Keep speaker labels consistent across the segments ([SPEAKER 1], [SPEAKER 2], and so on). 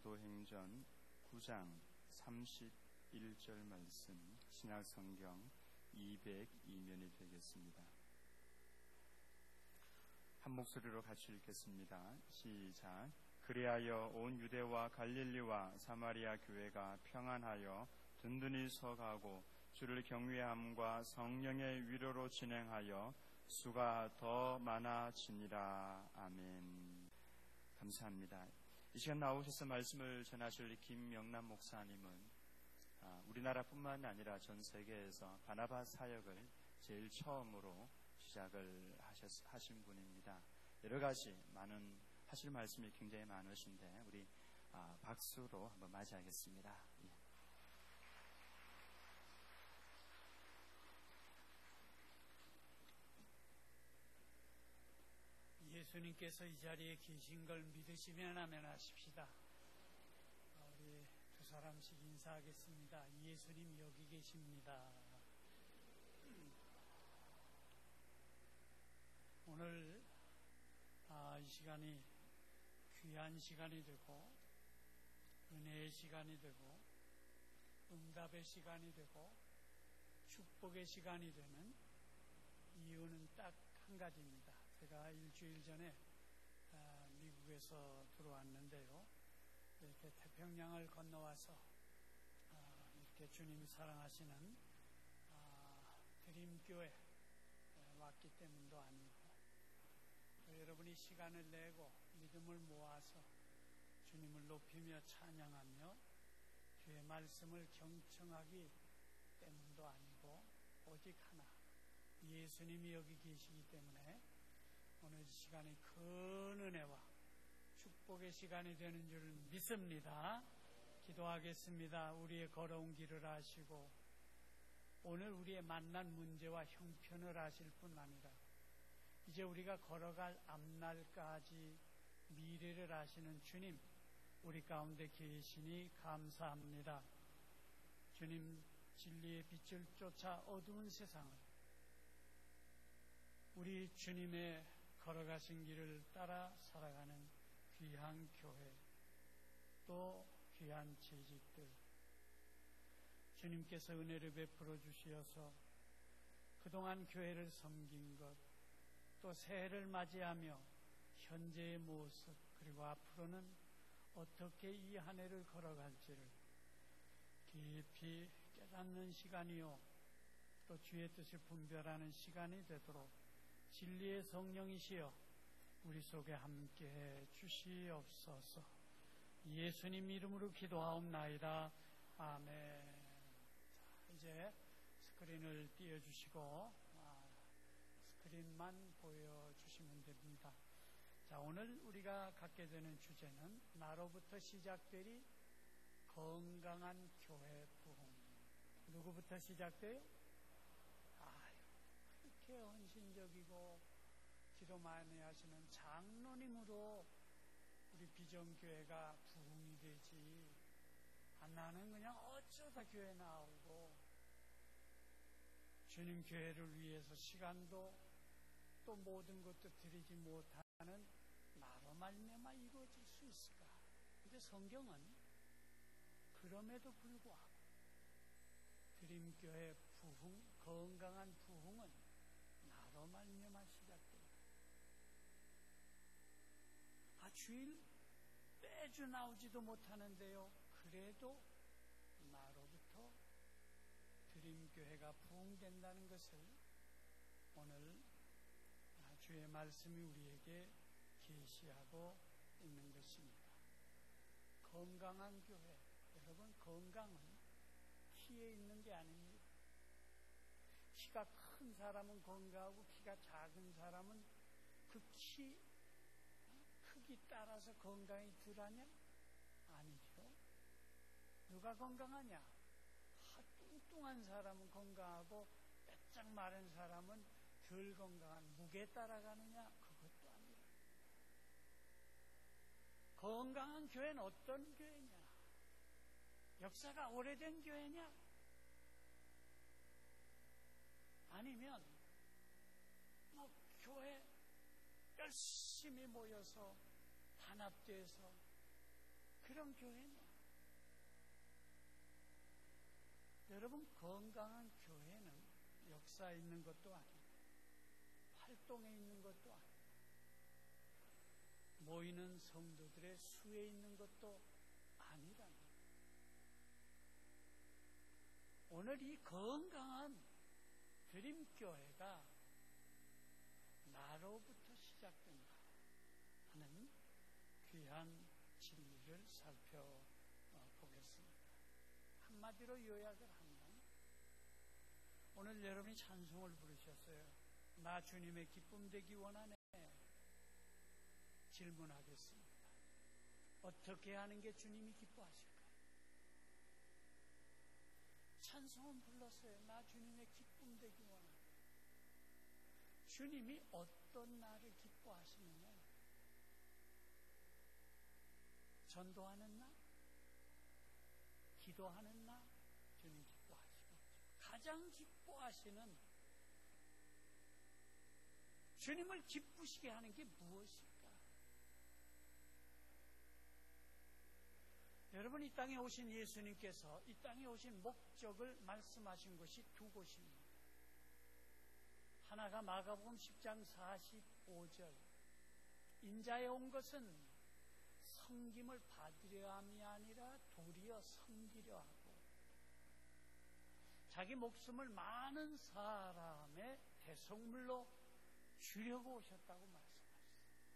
[SPEAKER 1] 사도행전 9장 31절 말씀, 신약성경 202면이 되겠습니다. 한 목소리로 같이 읽겠습니다. 시작. 그리하여 온 유대와 갈릴리와 사마리아 교회가 평안하여 든든히 서가고 주를 경외함과 성령의 위로로 진행하여 수가 더 많아지니라. 아멘. 감사합니다. 이 시간 나오셔서 말씀을 전하실 김명남 목사님은 우리나라뿐만 아니라 전 세계에서 바나바 사역을 제일 처음으로 시작을 하신 분입니다. 여러 가지 많은 하실 말씀이 굉장히 많으신데 우리 박수로 한번 맞이하겠습니다.
[SPEAKER 2] 예수님께서 이 자리에 계신 걸 믿으시면 아멘 하십시다. 우리 두 사람씩 인사하겠습니다. 예수님 여기 계십니다. 오늘 이 시간이 귀한 시간이 되고 은혜의 시간이 되고 응답의 시간이 되고 축복의 시간이 되는 이유는 딱 한 가지입니다. 제가 일주일 전에 미국에서 들어왔는데요. 이렇게 태평양을 건너와서 이렇게 주님이 사랑하시는 드림교회 왔기 때문도 아니고, 여러분이 시간을 내고 믿음을 모아서 주님을 높이며 찬양하며 주의 말씀을 경청하기 때문도 아니고, 오직 하나, 예수님이 여기 계시기 때문에 오늘 이 시간이 큰 은혜와 축복의 시간이 되는 줄 믿습니다. 기도하겠습니다. 우리의 걸어온 길을 아시고 오늘 우리의 만난 문제와 형편을 아실 뿐 아니라 이제 우리가 걸어갈 앞날까지 미래를 아시는 주님, 우리 가운데 계시니 감사합니다. 주님, 진리의 빛을 쫓아 어두운 세상을 우리 주님의 걸어가신 길을 따라 살아가는 귀한 교회, 또 귀한 재직들, 주님께서 은혜를 베풀어 주시어서 그동안 교회를 섬긴 것, 또 새해를 맞이하며 현재의 모습, 그리고 앞으로는 어떻게 이 한 해를 걸어갈지를 깊이 깨닫는 시간이요, 또 주의 뜻을 분별하는 시간이 되도록 진리의 성령이시여 우리 속에 함께해 주시옵소서. 예수님 이름으로 기도하옵나이다. 아멘. 이제 스크린을 띄워주시고 스크린만 보여주시면 됩니다. 자, 오늘 우리가 갖게 되는 주제는 나로부터 시작되리 건강한 교회 부흥. 누구부터 시작돼요? 그렇게 헌신적이고 기도 많이 하시는 장로님으로 우리 비전교회가 부흥이 되지, 나는 그냥 어쩌다 교회 나오고 주님 교회를 위해서 시간도 또 모든 것도 드리지 못하는 나로 말미암아 이루어질 수 있을까? 근데 성경은 그럼에도 불구하고 드림교회 부흥, 건강한 부흥은 나로 말미암아 시작됩니다. 주일 매주 나오지도 못하는데요, 그래도 나로부터 드림교회가 부흥된다는 것을 오늘 주의 말씀이 우리에게 계시하고 있는 것입니다. 건강한 교회, 여러분, 건강은 키에 있는 게 아닙니다. 키가 큰 사람은 건강하고 키가 작은 사람은 그 키 크기 따라서 건강이 덜하냐? 아니죠. 누가 건강하냐? 뚱뚱한 사람은 건강하고 빼짝 마른 사람은 덜 건강한, 무게 따라가느냐? 그것도 아니에요. 건강한 교회는 어떤 교회냐? 역사가 오래된 교회냐? 아니면 교회 열심히 모여서 단합돼서 그런 교회는 여러분 건강한 교회는 역사에 있는 것도 아니고 활동에 있는 것도 아니고 모이는 성도들의 수에 있는 것도 아니라는 오늘 이 건강한 드림교회가 나로부터 시작된다 하는 귀한 진리를 살펴보겠습니다. 한마디로 요약을 하면 오늘 여러분이 찬송을 부르셨어요. 나 주님의 기쁨 되기 원하네. 질문하겠습니다. 어떻게 하는 게 주님이 기뻐하실까요? 찬송은 불렀어요. 나 주님의 기쁨 되기 원하네. 주님이 어떤 나를 기뻐하시느냐? 전도하는 나? 기도하는 나? 주님 기뻐하시겠죠. 가장 기뻐하시는 주님을 기쁘시게 하는 게 무엇일까? 여러분, 이 땅에 오신 예수님께서 이 땅에 오신 목적을 말씀하신 것이 두 곳입니다. 하나가 마가복음 10장 45절 인자에 온 것은 섬김을 받으려 함이 아니라 도리어 섬기려 하고 자기 목숨을 많은 사람의 대속물로 주려고 오셨다고 말씀하셨어요.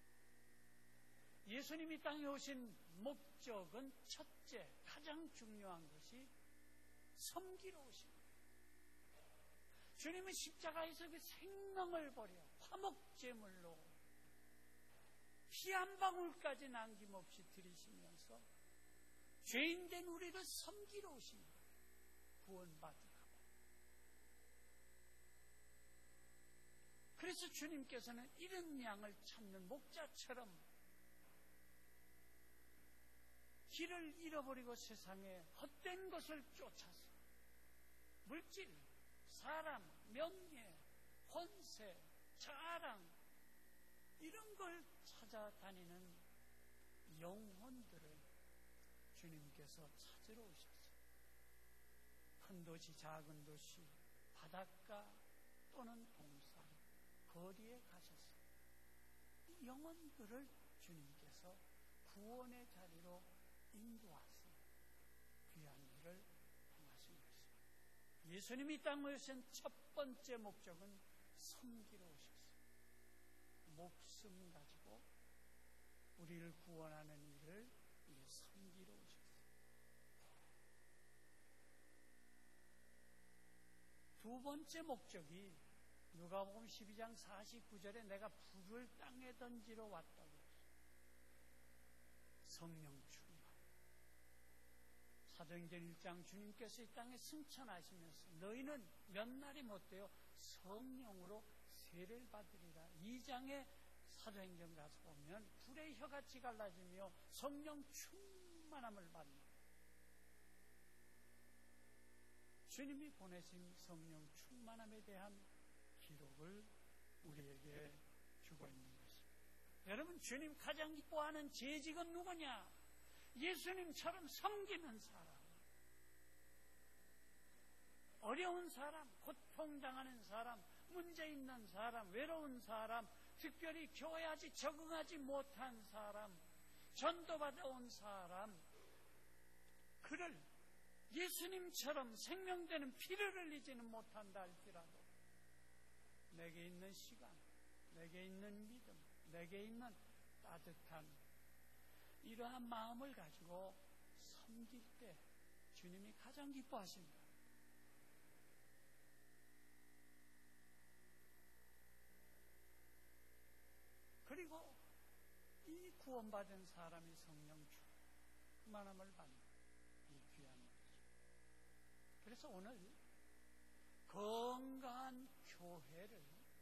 [SPEAKER 2] 예수님이 땅에 오신 목적은 첫째, 가장 중요한 것이 섬기러 오신 거예요. 주님은 십자가에서 그 생명을 버려 화목제물로 피 한 방울까지 남김없이 드리시면서 죄인된 우리를 섬기러 오신 거예요. 구원받으라고. 그래서 주님께서는 잃은 양을 찾는 목자처럼 길을 잃어버리고 세상에 헛된 것을 쫓아서 물질, 사람, 명예, 권세, 자랑 이런 걸 찾아다니는 영혼들을 주님께서 찾으러 오셨어요. 큰 도시, 작은 도시, 바닷가 또는 동산, 거리에 가셨어요. 이 영혼들을 주님께서 구원의 자리로 인도하신 귀한 일을 행하신 것입니다. 예수님이 땅에 오신 첫 번째 목적은 섬기러 오셨어요. 목숨 가지고 우리를 구원하는 일을 섬기러 오셨어요. 두 번째 목적이 누가복음 12장 49절에 내가 불을 땅에 던지러 왔다고 했어요. 성령 충만. 사도행전 1장 주님께서 이 땅에 승천하시면서 너희는 몇 날이 못되어 성령으로 세례를 받으리라. 2장에 사도행전 가서 보면 불의 혀같이 갈라지며 성령 충만함을 받는 주님이 보내신 성령 충만함에 대한 기록을 우리에게 주고 있는 것입니다. 여러분, 주님 가장 기뻐하는 재직은 누구냐? 예수님처럼 섬기는 사람, 어려운 사람, 고통당하는 사람, 문제 있는 사람, 외로운 사람, 특별히 교회에 아직 적응하지 못한 사람, 전도받아 온 사람, 그를 예수님처럼 생명되는 피를 흘리지는 못한다 할지라도 내게 있는 시간, 내게 있는 믿음, 내게 있는 따뜻한 이러한 마음을 가지고 섬길 때 주님이 가장 기뻐하십니다. 그리고 이 구원받은 사람이 성령 충만함을 받는 이 귀한 것이죠. 그래서 오늘 건강한 교회를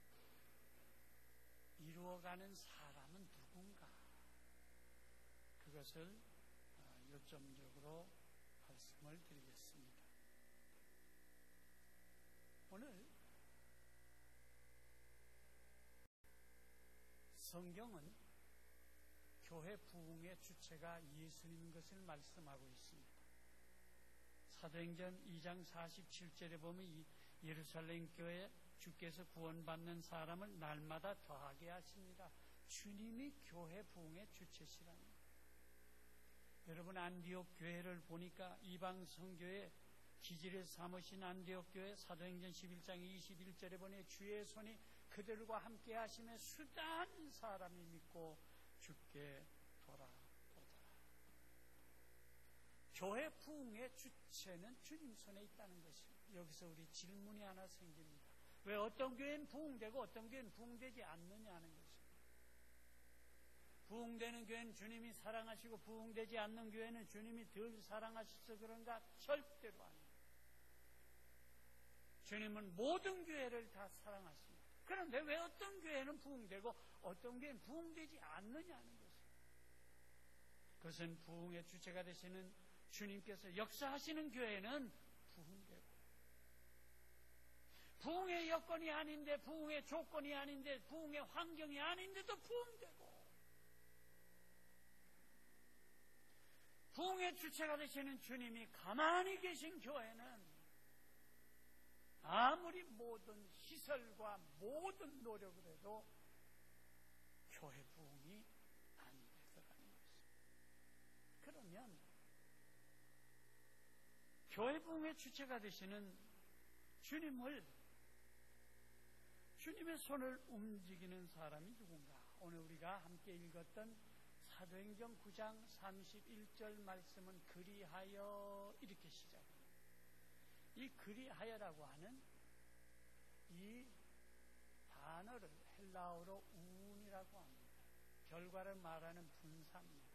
[SPEAKER 2] 이루어가는 사람은 누군가? 그것을 요점적으로 말씀을 드리겠습니다. 오늘 성경은 교회 부흥의 주체가 예수님인 것을 말씀하고 있습니다. 사도행전 2장 47절에 보면 이 예루살렘 교회 주께서 구원받는 사람을 날마다 더하게 하십니다. 주님이 교회 부흥의 주체시랍니다. 여러분, 안디옥 교회를 보니까 이방 선교의 기지를 삼으신 안디옥 교회 사도행전 11장 21절에 보니 주의 손이 그들과 함께 하심에 수단 사람이 믿고 주께 돌아오더라. 교회 부흥의 주체는 주님 손에 있다는 것입니다. 여기서 우리 질문이 하나 생깁니다. 왜 어떤 교회는 부흥되고 어떤 교회는 부흥되지 않느냐는 것입니다. 부흥되는 교회는 주님이 사랑하시고 부흥되지 않는 교회는 주님이 덜 사랑하셔서 그런가? 절대로 아닙니다. 주님은 모든 교회를 다 사랑하십니다. 그런데 왜 어떤 교회는 부흥되고 어떤 교회는 부흥되지 않느냐는 것입니다. 그것은 부흥의 주체가 되시는 주님께서 역사하시는 교회는 부흥되고, 부흥의 여건이 아닌데, 부흥의 조건이 아닌데, 부흥의 환경이 아닌데도 부흥되고, 부흥의 주체가 되시는 주님이 가만히 계신 교회는 아무리 모든 시설과 모든 노력을 해도 교회 부흥이 안 되더라는 것입니다. 그러면 교회 부흥의 주체가 되시는 주님의 손을 움직이는 사람이 누군가? 오늘 우리가 함께 읽었던 사도행전 9장 31절 말씀은 그리하여 이렇게 시작합니다. 이 그리하여라고 하는 이 단어를 헬라어로 운이라고 합니다. 결과를 말하는 분사입니다.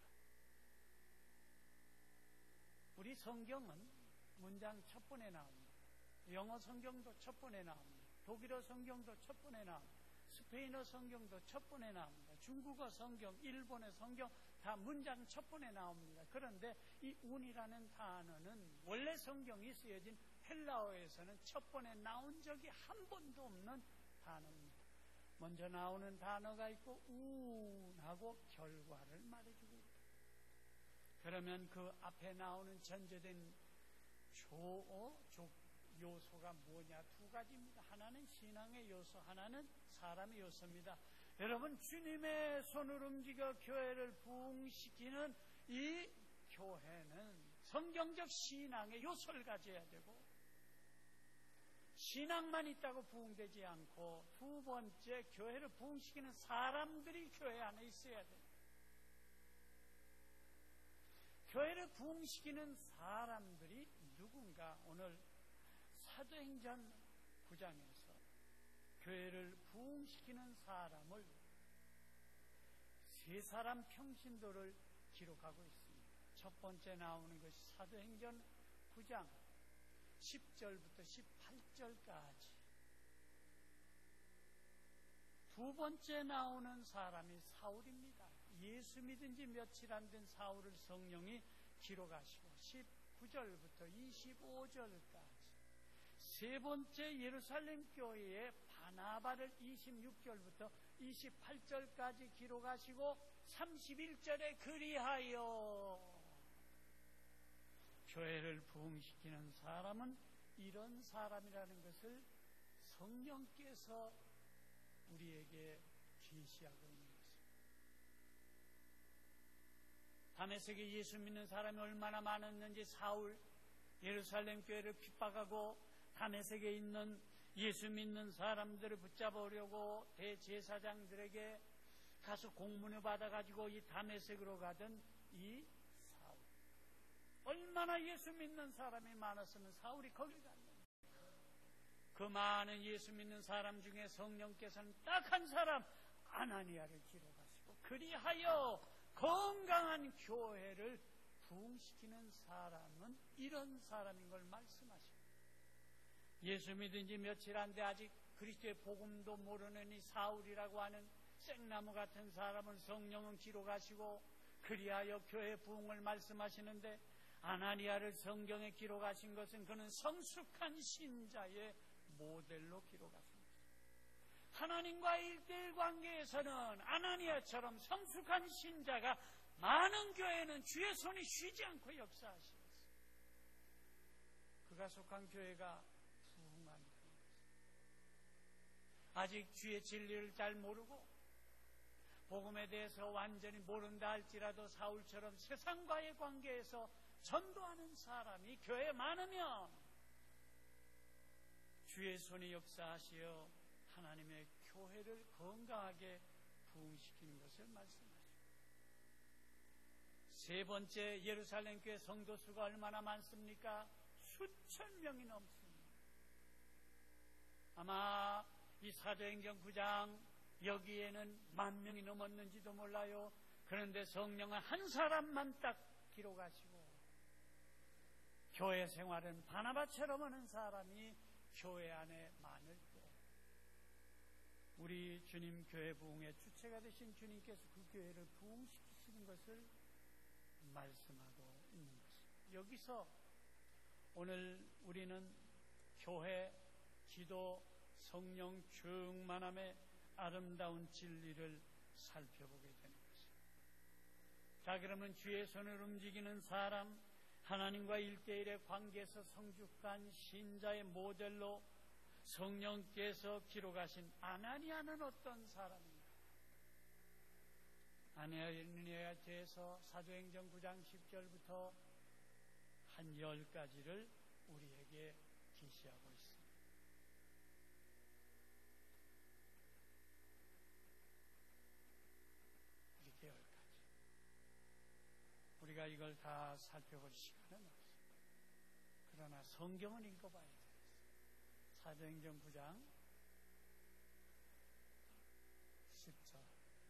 [SPEAKER 2] 우리 성경은 문장 첫 번에 나옵니다. 영어 성경도 첫 번에 나옵니다. 독일어 성경도 첫 번에 나옵니다. 스페인어 성경도 첫 번에 나옵니다. 중국어 성경, 일본어 성경 다 문장 첫 번에 나옵니다. 그런데 이 운이라는 단어는 원래 성경이 쓰여진 헬라어에서는 첫 번에 나온 적이 한 번도 없는 단어입니다. 먼저 나오는 단어가 있고 운하고 결과를 말해주고 있다. 그러면 그 앞에 나오는 전제된 요소가 뭐냐? 두 가지입니다. 하나는 신앙의 요소, 하나는 사람의 요소입니다. 여러분, 주님의 손을 움직여 교회를 부흥시키는 이 교회는 성경적 신앙의 요소를 가져야 되고, 신앙만 있다고 부흥되지 않고, 두 번째, 교회를 부흥시키는 사람들이 교회 안에 있어야 됩니다. 교회를 부흥시키는 사람들이 누군가? 오늘 사도행전 9장에서 교회를 부흥시키는 사람을 세 사람 평신도를 기록하고 있습니다. 첫 번째 나오는 것이 사도행전 9장 10절부터 18절까지. 두 번째 나오는 사람이 사울입니다. 예수 믿은 지 며칠 안 된 사울을 성령이 기록하시고 19절부터 25절까지. 세 번째 예루살렘 교회의 바나바를 26절부터 28절까지 기록하시고 31절에 그리하여 교회를 부흥시키는 사람은 이런 사람이라는 것을 성령께서 우리에게 계시하고 있는 것입니다. 다메섹에 예수 믿는 사람이 얼마나 많았는지 사울 예루살렘 교회를 핍박하고 다메섹에 있는 예수 믿는 사람들을 붙잡으려고 대제사장들에게 가서 공문을 받아가지고 이 다메섹으로 가던 이 사울. 얼마나 예수 믿는 사람이 많았으면 사울이 거기 갔는데, 그 많은 예수 믿는 사람 중에 성령께서는 딱 한 사람 아나니아를 기록하시고 그리하여 건강한 교회를 부흥시키는 사람은 이런 사람인 걸 말씀하십니다. 예수 믿은 지 며칠 안 돼 아직 그리스도의 복음도 모르는 이 사울이라고 하는 생나무 같은 사람을 성령은 기록하시고 그리하여 교회 부흥을 말씀하시는데, 아나니아를 성경에 기록하신 것은 그는 성숙한 신자의 모델로 기록하십니다. 하나님과 일대일 관계에서는 아나니아처럼 성숙한 신자가 많은 교회는 주의 손이 쉬지 않고 역사하시겠어요. 그가 속한 교회가 부흥하게 되는 것입니다. 아직 주의 진리를 잘 모르고 복음에 대해서 완전히 모른다 할지라도 사울처럼 세상과의 관계에서 전도하는 사람이 교회에 많으면 주의 손이 역사하시어 하나님의 교회를 건강하게 부흥시키는 것을 말씀하십니다. 세 번째, 예루살렘 교회 성도 수가 얼마나 많습니까? 수천 명이 넘습니다. 아마 이 사도행전 9장 여기에는 10,000명이 넘었는지도 몰라요. 그런데 성령은 한 사람만 딱 기록하시고 교회 생활은 바나바처럼 하는 사람이 교회 안에 많을 때 우리 주님 교회 부흥의 주체가 되신 주님께서 그 교회를 부흥시키시는 것을 말씀하고 있는 것입니다. 여기서 오늘 우리는 교회, 기도, 성령 충만함의 아름다운 진리를 살펴보게 되는 것입니다. 자, 그러면 주의 손을 움직이는 사람, 하나님과 일대일의 관계에서 성숙한 신자의 모델로 성령께서 기록하신 아나니아는 어떤 사람인가? 아나니아에 대해서 사도행전 9장 10절부터 한 10가지를 우리에게 계시하고 있습니다. 이렇게 10가지. 우리가 이걸 다 살펴볼 시간은 없습니다. 그러나 성경은 읽어봐야 돼요. 사도행전 9장 10절.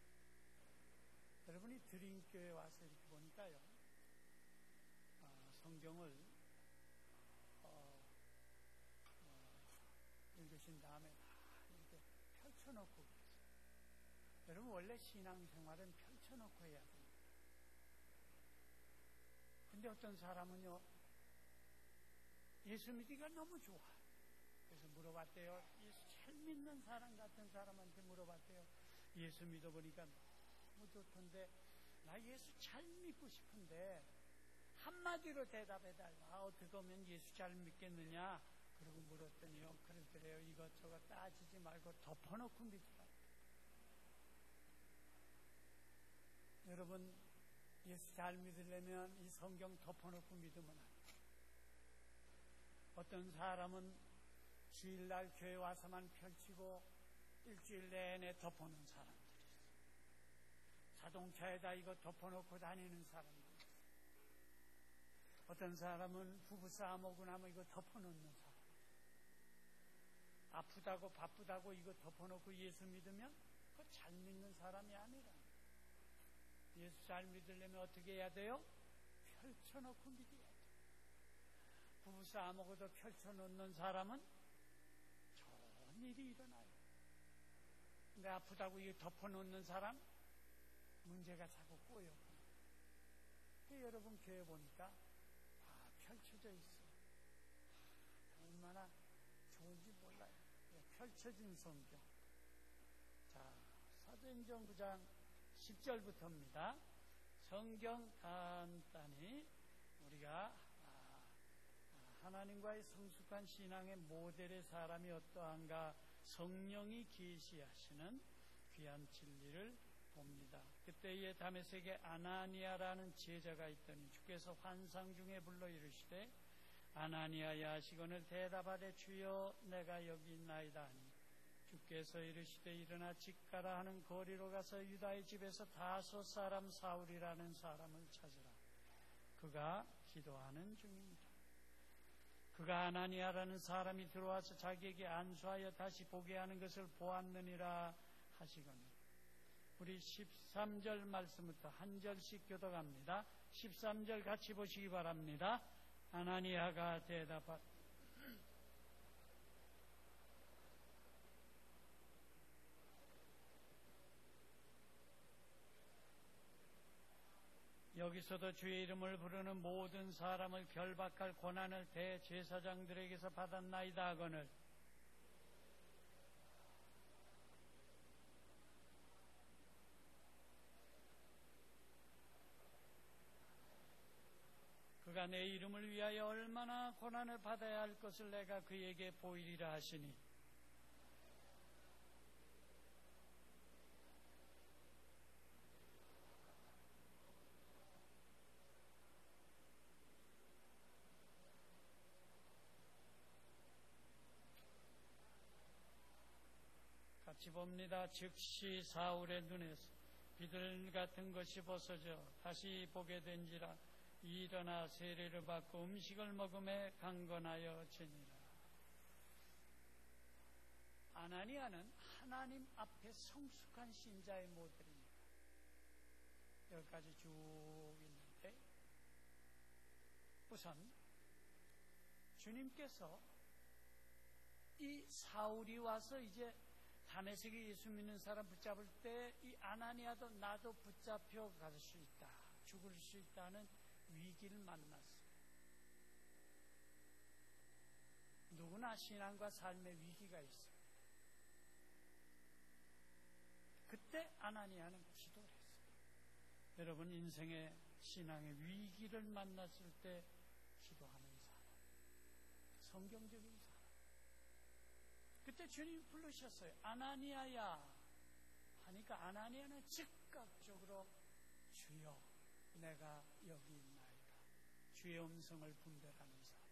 [SPEAKER 2] 여러분이 드림교회 와서 이렇게 보니까요, 성경을 읽으신 다음에 다 이렇게 펼쳐놓고 계세요. 여러분 원래 신앙생활은 펼쳐놓고 해야 됩니다. 근데 어떤 사람은요, 예수 믿기가 너무 좋아. 그래서 물어봤대요. 예수 잘 믿는 사람 같은 사람한테 물어봤대요. 예수 믿어보니까 너무 좋던데 나 예수 잘 믿고 싶은데 한마디로 대답해달라. 어떻게 하면 예수 잘 믿겠느냐? 그러고 물었더니요, 그러더래요. 이것저것 따지지 말고 덮어놓고 믿으라. 여러분 예수 잘 믿으려면 이 성경 덮어놓고 믿으면 안 돼요. 어떤 사람은 주일날 교회 와서만 펼치고 일주일 내내 덮어놓은 사람들이 있어요. 자동차에다 이거 덮어놓고 다니는 사람들이 있어요. 어떤 사람은 부부싸움 오고 나면 이거 덮어놓는 사람. 아프다고 바쁘다고 이거 덮어놓고 예수 믿으면 그거 잘 믿는 사람이 아니라. 예수 잘 믿으려면 어떻게 해야 돼요? 펼쳐놓고 믿어야 돼요. 부부싸움하고도 펼쳐놓는 사람은 좋은 일이 일어나요. 근데 아프다고 이거 덮어놓는 사람 문제가 자꾸 꼬여. 근데 여러분 교회 보니까 다 펼쳐져 있어요. 얼마나 좋은지 몰라요. 펼쳐진 성경. 자, 사도행전 9장 10절부터입니다. 성경 간단히 우리가 하나님과의 성숙한 신앙의 모델의 사람이 어떠한가 성령이 계시하시는 귀한 진리를 봅니다. 그때에 다메섹에 아나니아라는 제자가 있더니 주께서 환상 중에 불러 이르시되 아나니아야 하시거늘 대답하되 주여 내가 여기 있나이다 하니 주께서 이르시되 일어나 집 가라 하는 거리로 가서 유다의 집에서 다소 사람 사울이라는 사람을 찾으라. 그가 기도하는 중입니다. 그가 아나니아라는 사람이 들어와서 자기에게 안수하여 다시 보게 하는 것을 보았느니라 하시거늘. 우리 13절 말씀부터 한 절씩 교독합니다. 13절 같이 보시기 바랍니다. 아나니아가 대답하 여기서도 주의 이름을 부르는 모든 사람을 결박할 권한을 대제사장들에게서 받았나이다 하거늘 그가 내 이름을 위하여 얼마나 고난을 받아야 할 것을 내가 그에게 보이리라 하시니 같이 봅니다. 즉시 사울의 눈에서 비둘 같은 것이 벗어져 다시 보게 된지라 일어나 세례를 받고 음식을 먹음에 강건하여 지니라. 아나니아는 하나님 앞에 성숙한 신자의 모델입니다. 여기까지 쭉 있는데 우선 주님께서 이 사울이 와서 이제 다메섹에 예수 믿는 사람 붙잡을 때 이 아나니아도 나도 붙잡혀 갈 수 있다, 죽을 수 있다는 위기를 만났어요. 누구나 신앙과 삶의 위기가 있습니다. 그때 아나니아는 기도를 했어요. 여러분 인생의 신앙의 위기를 만났을 때 기도하는 사람, 성경적인 사람. 그때 주님이 부르셨어요. 아나니아야 하니까 아나니아는 즉각적으로 주여 내가 여기 있나이다. 주의 음성을 분별하는 사람.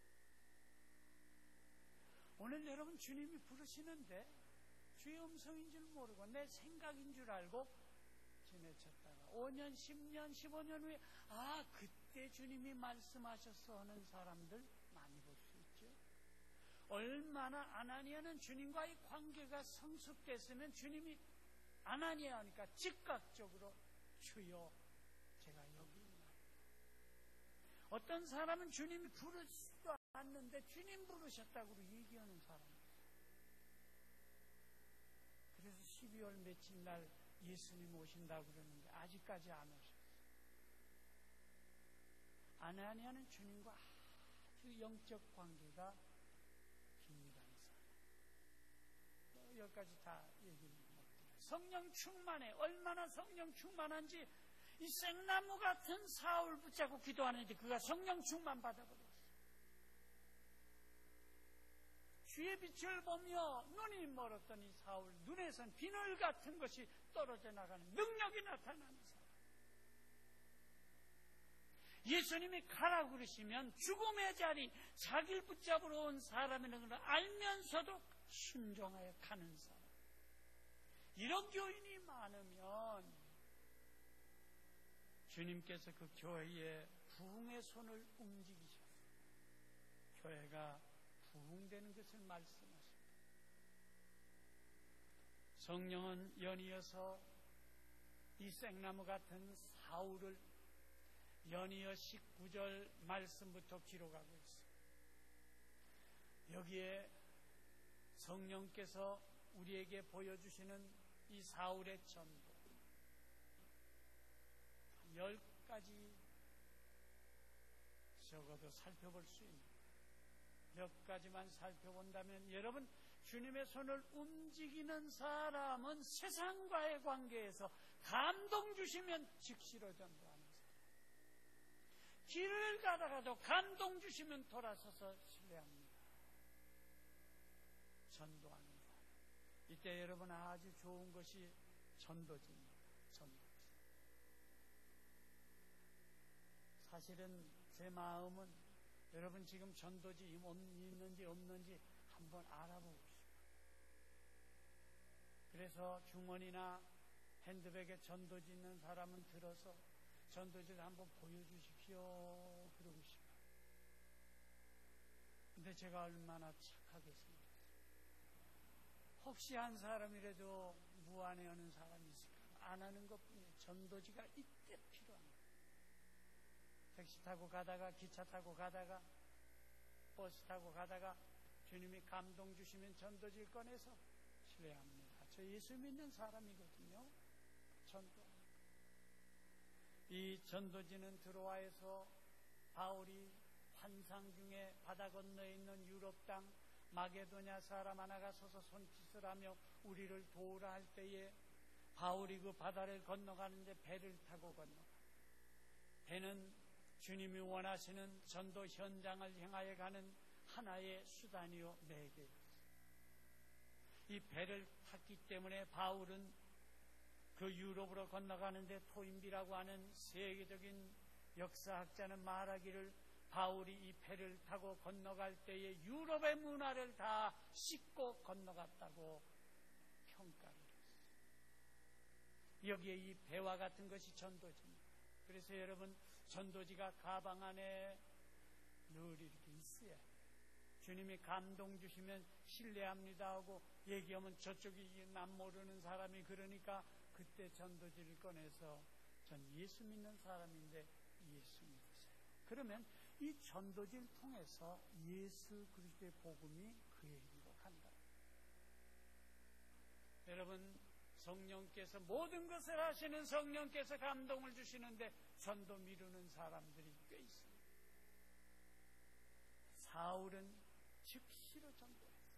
[SPEAKER 2] 오늘 여러분 주님이 부르시는데 주의 음성인 줄 모르고 내 생각인 줄 알고 지내쳤다가 5년, 10년, 15년 후에 그때 주님이 말씀하셨어 하는 사람들 많이 볼 수 있죠. 얼마나 아나니아는 주님과의 관계가 성숙됐으면 주님이 아나니아 하니까 즉각적으로 주여 제가 여기 있나이다. 어떤 사람은 주님이 부르지도 않는데 주님 부르셨다고 얘기하는 사람이 있어요. 그래서 12월 며칠 날 예수님 오신다고 그러는데 아직까지 안 오셨어요. 아나니아는 주님과 아주 영적 관계가 긴밀한 사람. 여기까지 다 얘기를 못 드려요. 성령 충만해. 얼마나 성령 충만한지 이 생나무 같은 사울 붙잡고 기도하는데 그가 성령 충만 받아버렸어요. 주의 빛을 보며 눈이 멀었던 이 사울 눈에선 비늘 같은 것이 떨어져 나가는 능력이 나타나는 사람. 예수님이 가라 그러시면 죽음의 자리 자기를 붙잡으러 온 사람이라는 걸 알면서도 순종하여 가는 사람. 이런 교인이 많으면 주님께서 그 교회에 부흥의 손을 움직이셔서 교회가 부흥되는 것을 말씀하십니다. 성령은 연이어서 이 생나무 같은 사울을 연이어 19절 말씀부터 기록하고 있습니다. 여기에 성령께서 우리에게 보여주시는 이 사울의 전도 10가지 적어도 살펴볼 수 있는 몇 가지만 살펴본다면 여러분 주님의 손을 움직이는 사람은 세상과의 관계에서 감동 주시면 즉시로 전도하는 사람. 길을 가다가도 감동 주시면 돌아서서 신뢰합니다. 전도하는 사람. 이때 여러분 아주 좋은 것이 전도지입니다. 전도지. 사실은 제 마음은 여러분 지금 전도지 있는지 없는지 한번 알아보고 싶어요. 그래서 주머니나 핸드백에 전도지 있는 사람은 들어서 전도지를 한번 보여주십시오 그러고 싶어요. 근데 제가 얼마나 착하겠습니까? 혹시 한 사람이라도 무안해하는 사람이 있을까? 안 하는 것뿐이에요. 전도지가 이때 필요한 거예요. 택시 타고 가다가 기차 타고 가다가 버스 타고 가다가 주님이 감동 주시면 전도지를 꺼내서 신뢰합니다. 저 예수 믿는 사람이거든요. 전도하는 거예요. 이 전도지는 드로아에서 바울이 환상 중에 바다 건너에 있는 유럽 땅 마게도냐 사람 하나가 서서 손짓을 하며 우리를 도우라 할 때에 바울이 그 바다를 건너가는데 배를 타고 건너가. 배는 주님이 원하시는 전도 현장을 향하여 가는 하나의 수단이요 매개였어요. 이 배를 탔기 때문에 바울은 그 유럽으로 건너가는데 토인비라고 하는 세계적인 역사학자는 말하기를 바울이 이 배를 타고 건너갈 때에 유럽의 문화를 다 씻고 건너갔다고 평가를 했어요. 여기에 이 배와 같은 것이 전도지입니다. 그래서 여러분, 전도지가 가방 안에 늘 이렇게 있어야 해요. 주님이 감동 주시면 신뢰합니다 하고 얘기하면 저쪽이 남 모르는 사람이 그러니까 그때 전도지를 꺼내서 전 예수 믿는 사람인데 예수 믿으세요. 그러면 이 전도지를 통해서 예수 그리스도의 복음이 그에게로 간다. 여러분, 성령께서 모든 것을 하시는 성령께서 감동을 주시는데 전도 미루는 사람들이 꽤 있습니다. 사울은 즉시로 전도했어요.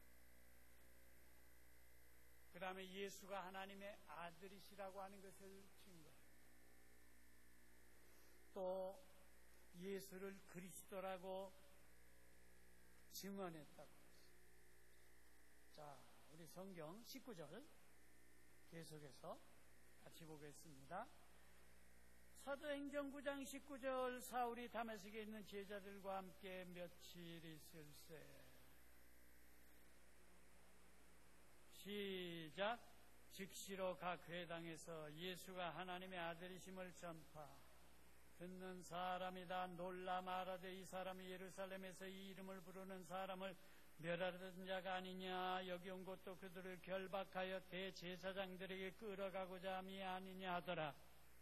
[SPEAKER 2] 그 다음에 예수가 하나님의 아들이시라고 하는 것을 증거해요. 또 예수를 그리스도라고 증언했다고 했어요. 자, 우리 성경 19절 계속해서 같이 보겠습니다. 사도행전 9장 19절 사울이 다메섹에 있는 제자들과 함께 며칠 있을세. 시작. 즉시로 각 회당에서 예수가 하나님의 아들이심을 전파. 듣는 사람이 다 놀라 말하되 이 사람이 예루살렘에서 이 이름을 부르는 사람을 멸하던 자가 아니냐. 여기 온 것도 그들을 결박하여 대제사장들에게 끌어가고자 함이 아니냐 하더라.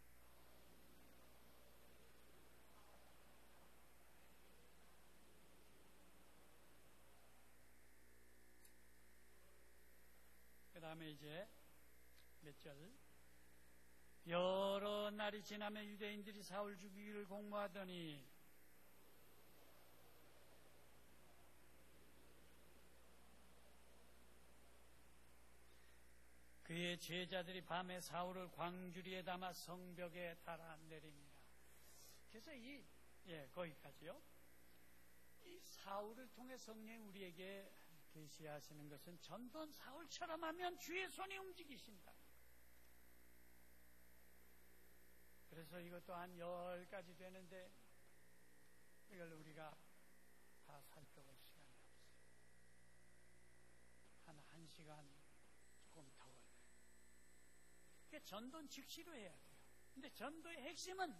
[SPEAKER 2] 그 다음에 이제 몇 절? 여러 날이 지나면 유대인들이 사울 죽이기를 공모하더니 그의 제자들이 밤에 사울을 광주리에 담아 성벽에 달아 내립니다. 그래서 거기까지요. 이 사울을 통해 성령이 우리에게 계시하시는 것은 전도는 사울처럼 하면 주의 손이 움직이신다. 그래서 이것도 한 10가지 되는데 이걸 우리가 다 살펴볼 시간이 없어요. 한 1시간 조금 더 걸려요. 그러니까 전도는 즉시로 해야 돼요. 근데 전도의 핵심은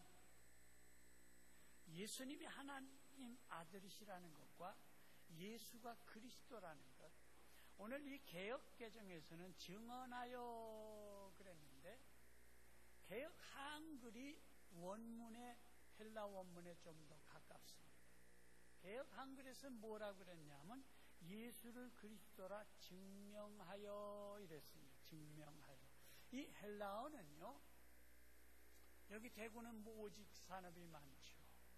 [SPEAKER 2] 예수님이 하나님 아들이시라는 것과 예수가 그리스도라는 것. 오늘 이 개역개정에서는 증언하여 그랬는데 개역 한글이 원문의 헬라 원문에 좀 더 가깝습니다. 개역 한글에서는 뭐라고 그랬냐면 예수를 그리스도라 증명하여 이랬습니다. 증명하여. 이 헬라어는요, 여기 대구는 모직 산업이 많죠.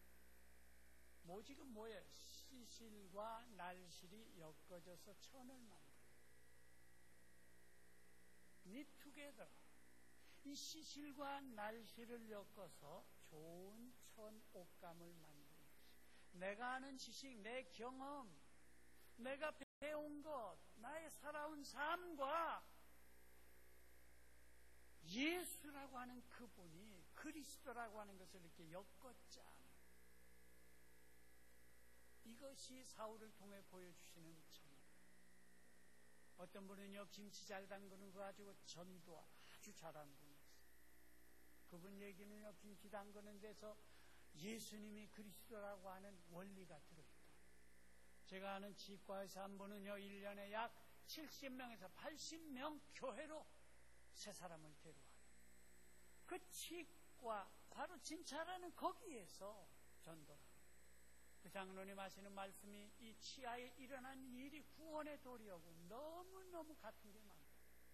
[SPEAKER 2] 모직은 뭐예요? 시실과 날실이 엮어져서 천을 만들어요. knit together. 이 시실과 날실을 엮어서 좋은 천 옷감을 만드는 것이죠. 내가 아는 지식, 내 경험, 내가 배운 것, 나의 살아온 삶과 예수라고 하는 그분이 그리스도라고 하는 것을 이렇게 엮었잖아요. 이것이 사울을 통해 보여주시는 전입니다. 어떤 분은요, 김치 잘 담그는 거 가지고 전도 아주 잘하는 분이 있어요. 그분 얘기는요, 김치 담그는 데서 예수님이 그리스도라고 하는 원리가 들어있다. 제가 아는 치과에서 한 분은요, 1년에 약 70명에서 80명 교회로 새 사람을 데려와요. 그 치과, 바로 진찰하는 거기에서 전도를. 그 장로님 하시는 말씀이 이 치아에 일어난 일이 구원의 도리하고 너무너무 같은 게 많다.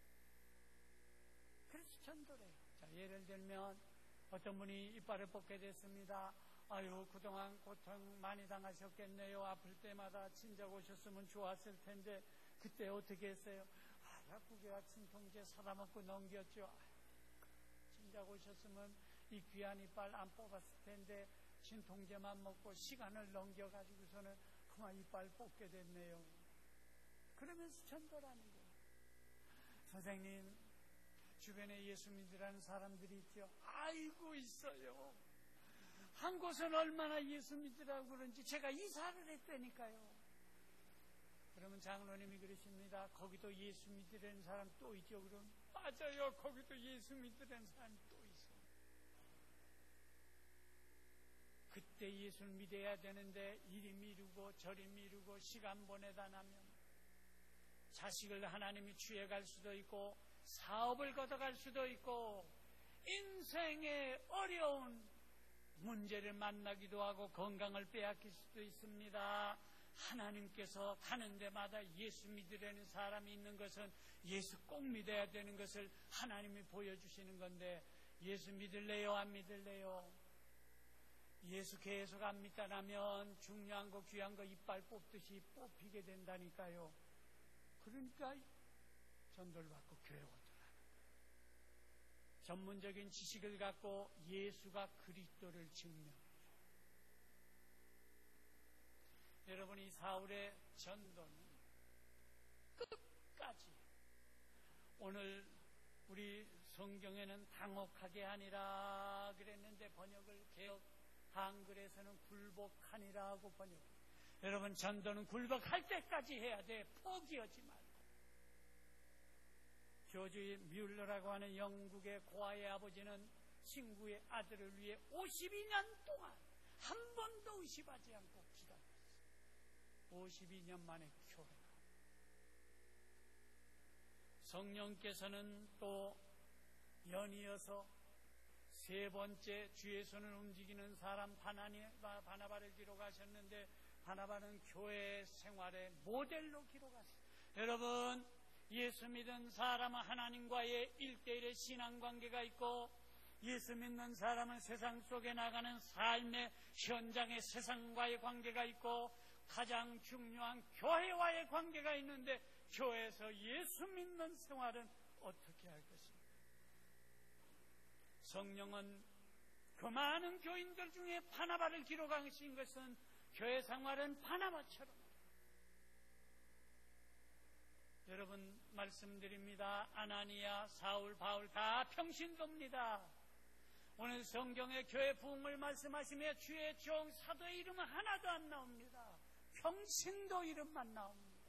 [SPEAKER 2] 그래서 전도를 해요. 자, 예를 들면 어떤 분이 이빨을 뽑게 됐습니다. 아유, 그동안 고통 많이 당하셨겠네요. 아플 때마다 친정 오셨으면 좋았을 텐데 그때 어떻게 했어요? 약국에 진통제 사다 먹고 넘겼죠. 친정 오셨으면 이 귀한 이빨 안 뽑았을 텐데 진통제만 먹고 시간을 넘겨가지고서는 그만 이빨 뽑게 됐네요. 그러면서 전도라는 거예요. 선생님, 주변에 예수 믿으라는 사람들이 있죠. 알고 있어요. 한 곳은 얼마나 예수 믿으라고 그런지 제가 이사를 했다니까요. 그러면 장로님이 그러십니다. 거기도 예수 믿으라는 사람 또 있죠. 그럼 맞아요. 거기도 예수 믿으라는 사람이 또 있어요. 그때 예수를 믿어야 되는데 이리 미루고 저리 미루고 시간 보내다 나면 자식을 하나님이 취해갈 수도 있고 사업을 걷어갈 수도 있고 인생의 어려운 문제를 만나기도 하고 건강을 빼앗길 수도 있습니다. 하나님께서 가는 데마다 예수 믿으려는 사람이 있는 것은 예수 꼭 믿어야 되는 것을 하나님이 보여주시는 건데 예수 믿을래요? 안 믿을래요? 예수 계속 안 믿다라면 중요한 거 귀한 거 이빨 뽑듯이 뽑히게 된다니까요. 그러니까 전도를 받고 교회 오더라는 거예요. 전문적인 지식을 갖고 예수가 그리스도를 증명해요. 여러분, 이 사울의 전도는 끝까지, 오늘 우리 성경에는 당혹하게 하니라 그랬는데 번역을 개혁 한글에서는 굴복하니라 하고 번역해요. 여러분, 전도는 굴복할 때까지 해야 돼. 포기하지 말고. 조지 뮬러라고 하는 영국의 고아의 아버지는 친구의 아들을 위해 52년 동안 한 번도 의심하지 않고 기다렸어요. 52년 만에 교회가. 성령께서는 또 연이어서 세 번째 주의 손을 움직이는 사람 바나바를 기록하셨는데 바나바는 교회 생활의 모델로 기록하셨어요. 여러분, 예수 믿은 사람은 하나님과의 1:1의 신앙관계가 있고 예수 믿는 사람은 세상 속에 나가는 삶의 현장의 세상과의 관계가 있고 가장 중요한 교회와의 관계가 있는데 교회에서 예수 믿는 생활은 어떻게 할 것입니까? 성령은 그 많은 교인들 중에 바나바를 기록하신 것은 교회 생활은 바나바처럼. 여러분, 말씀드립니다. 아나니아, 사울, 바울 다 평신도입니다. 오늘 성경에 교회 부흥을 말씀하시며 주의 종 사도의 이름은 하나도 안 나옵니다. 평신도 이름만 나옵니다.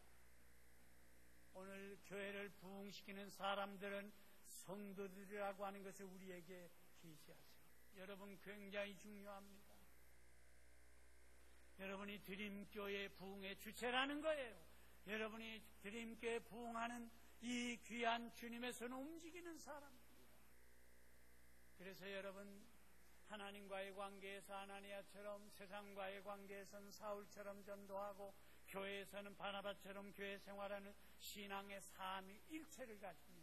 [SPEAKER 2] 오늘 교회를 부흥시키는 사람들은 성도들이라고 하는 것을 우리에게 계시하세요. 여러분, 굉장히 중요합니다. 여러분이 드림교회 부흥의 주체라는 거예요. 여러분이 드림교회 부흥하는 이 귀한 주님의 손을 움직이는 사람들이다. 그래서 여러분, 하나님과의 관계에서 아나니아처럼, 세상과의 관계에서는 사울처럼 전도하고 교회에서는 바나바처럼 교회 생활하는 신앙의 삶이 일체를 가지며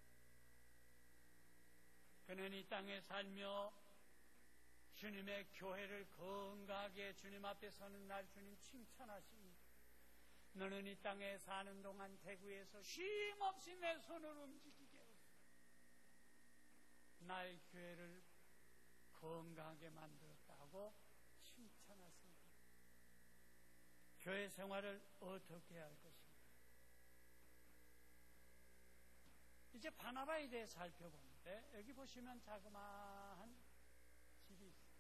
[SPEAKER 2] 그는 이 땅에 살며 주님의 교회를 건강하게 주님 앞에 서는 날 주님 칭찬하십니다. 너는 이 땅에 사는 동안 대구에서 쉼없이 내 손을 움직이게 했어. 나의 교회를 건강하게 만들었다고 칭찬하십니다. 교회 생활을 어떻게 할 것입니까? 이제 바나바에 대해 살펴보는데 여기 보시면 자그마한 집이 있어요.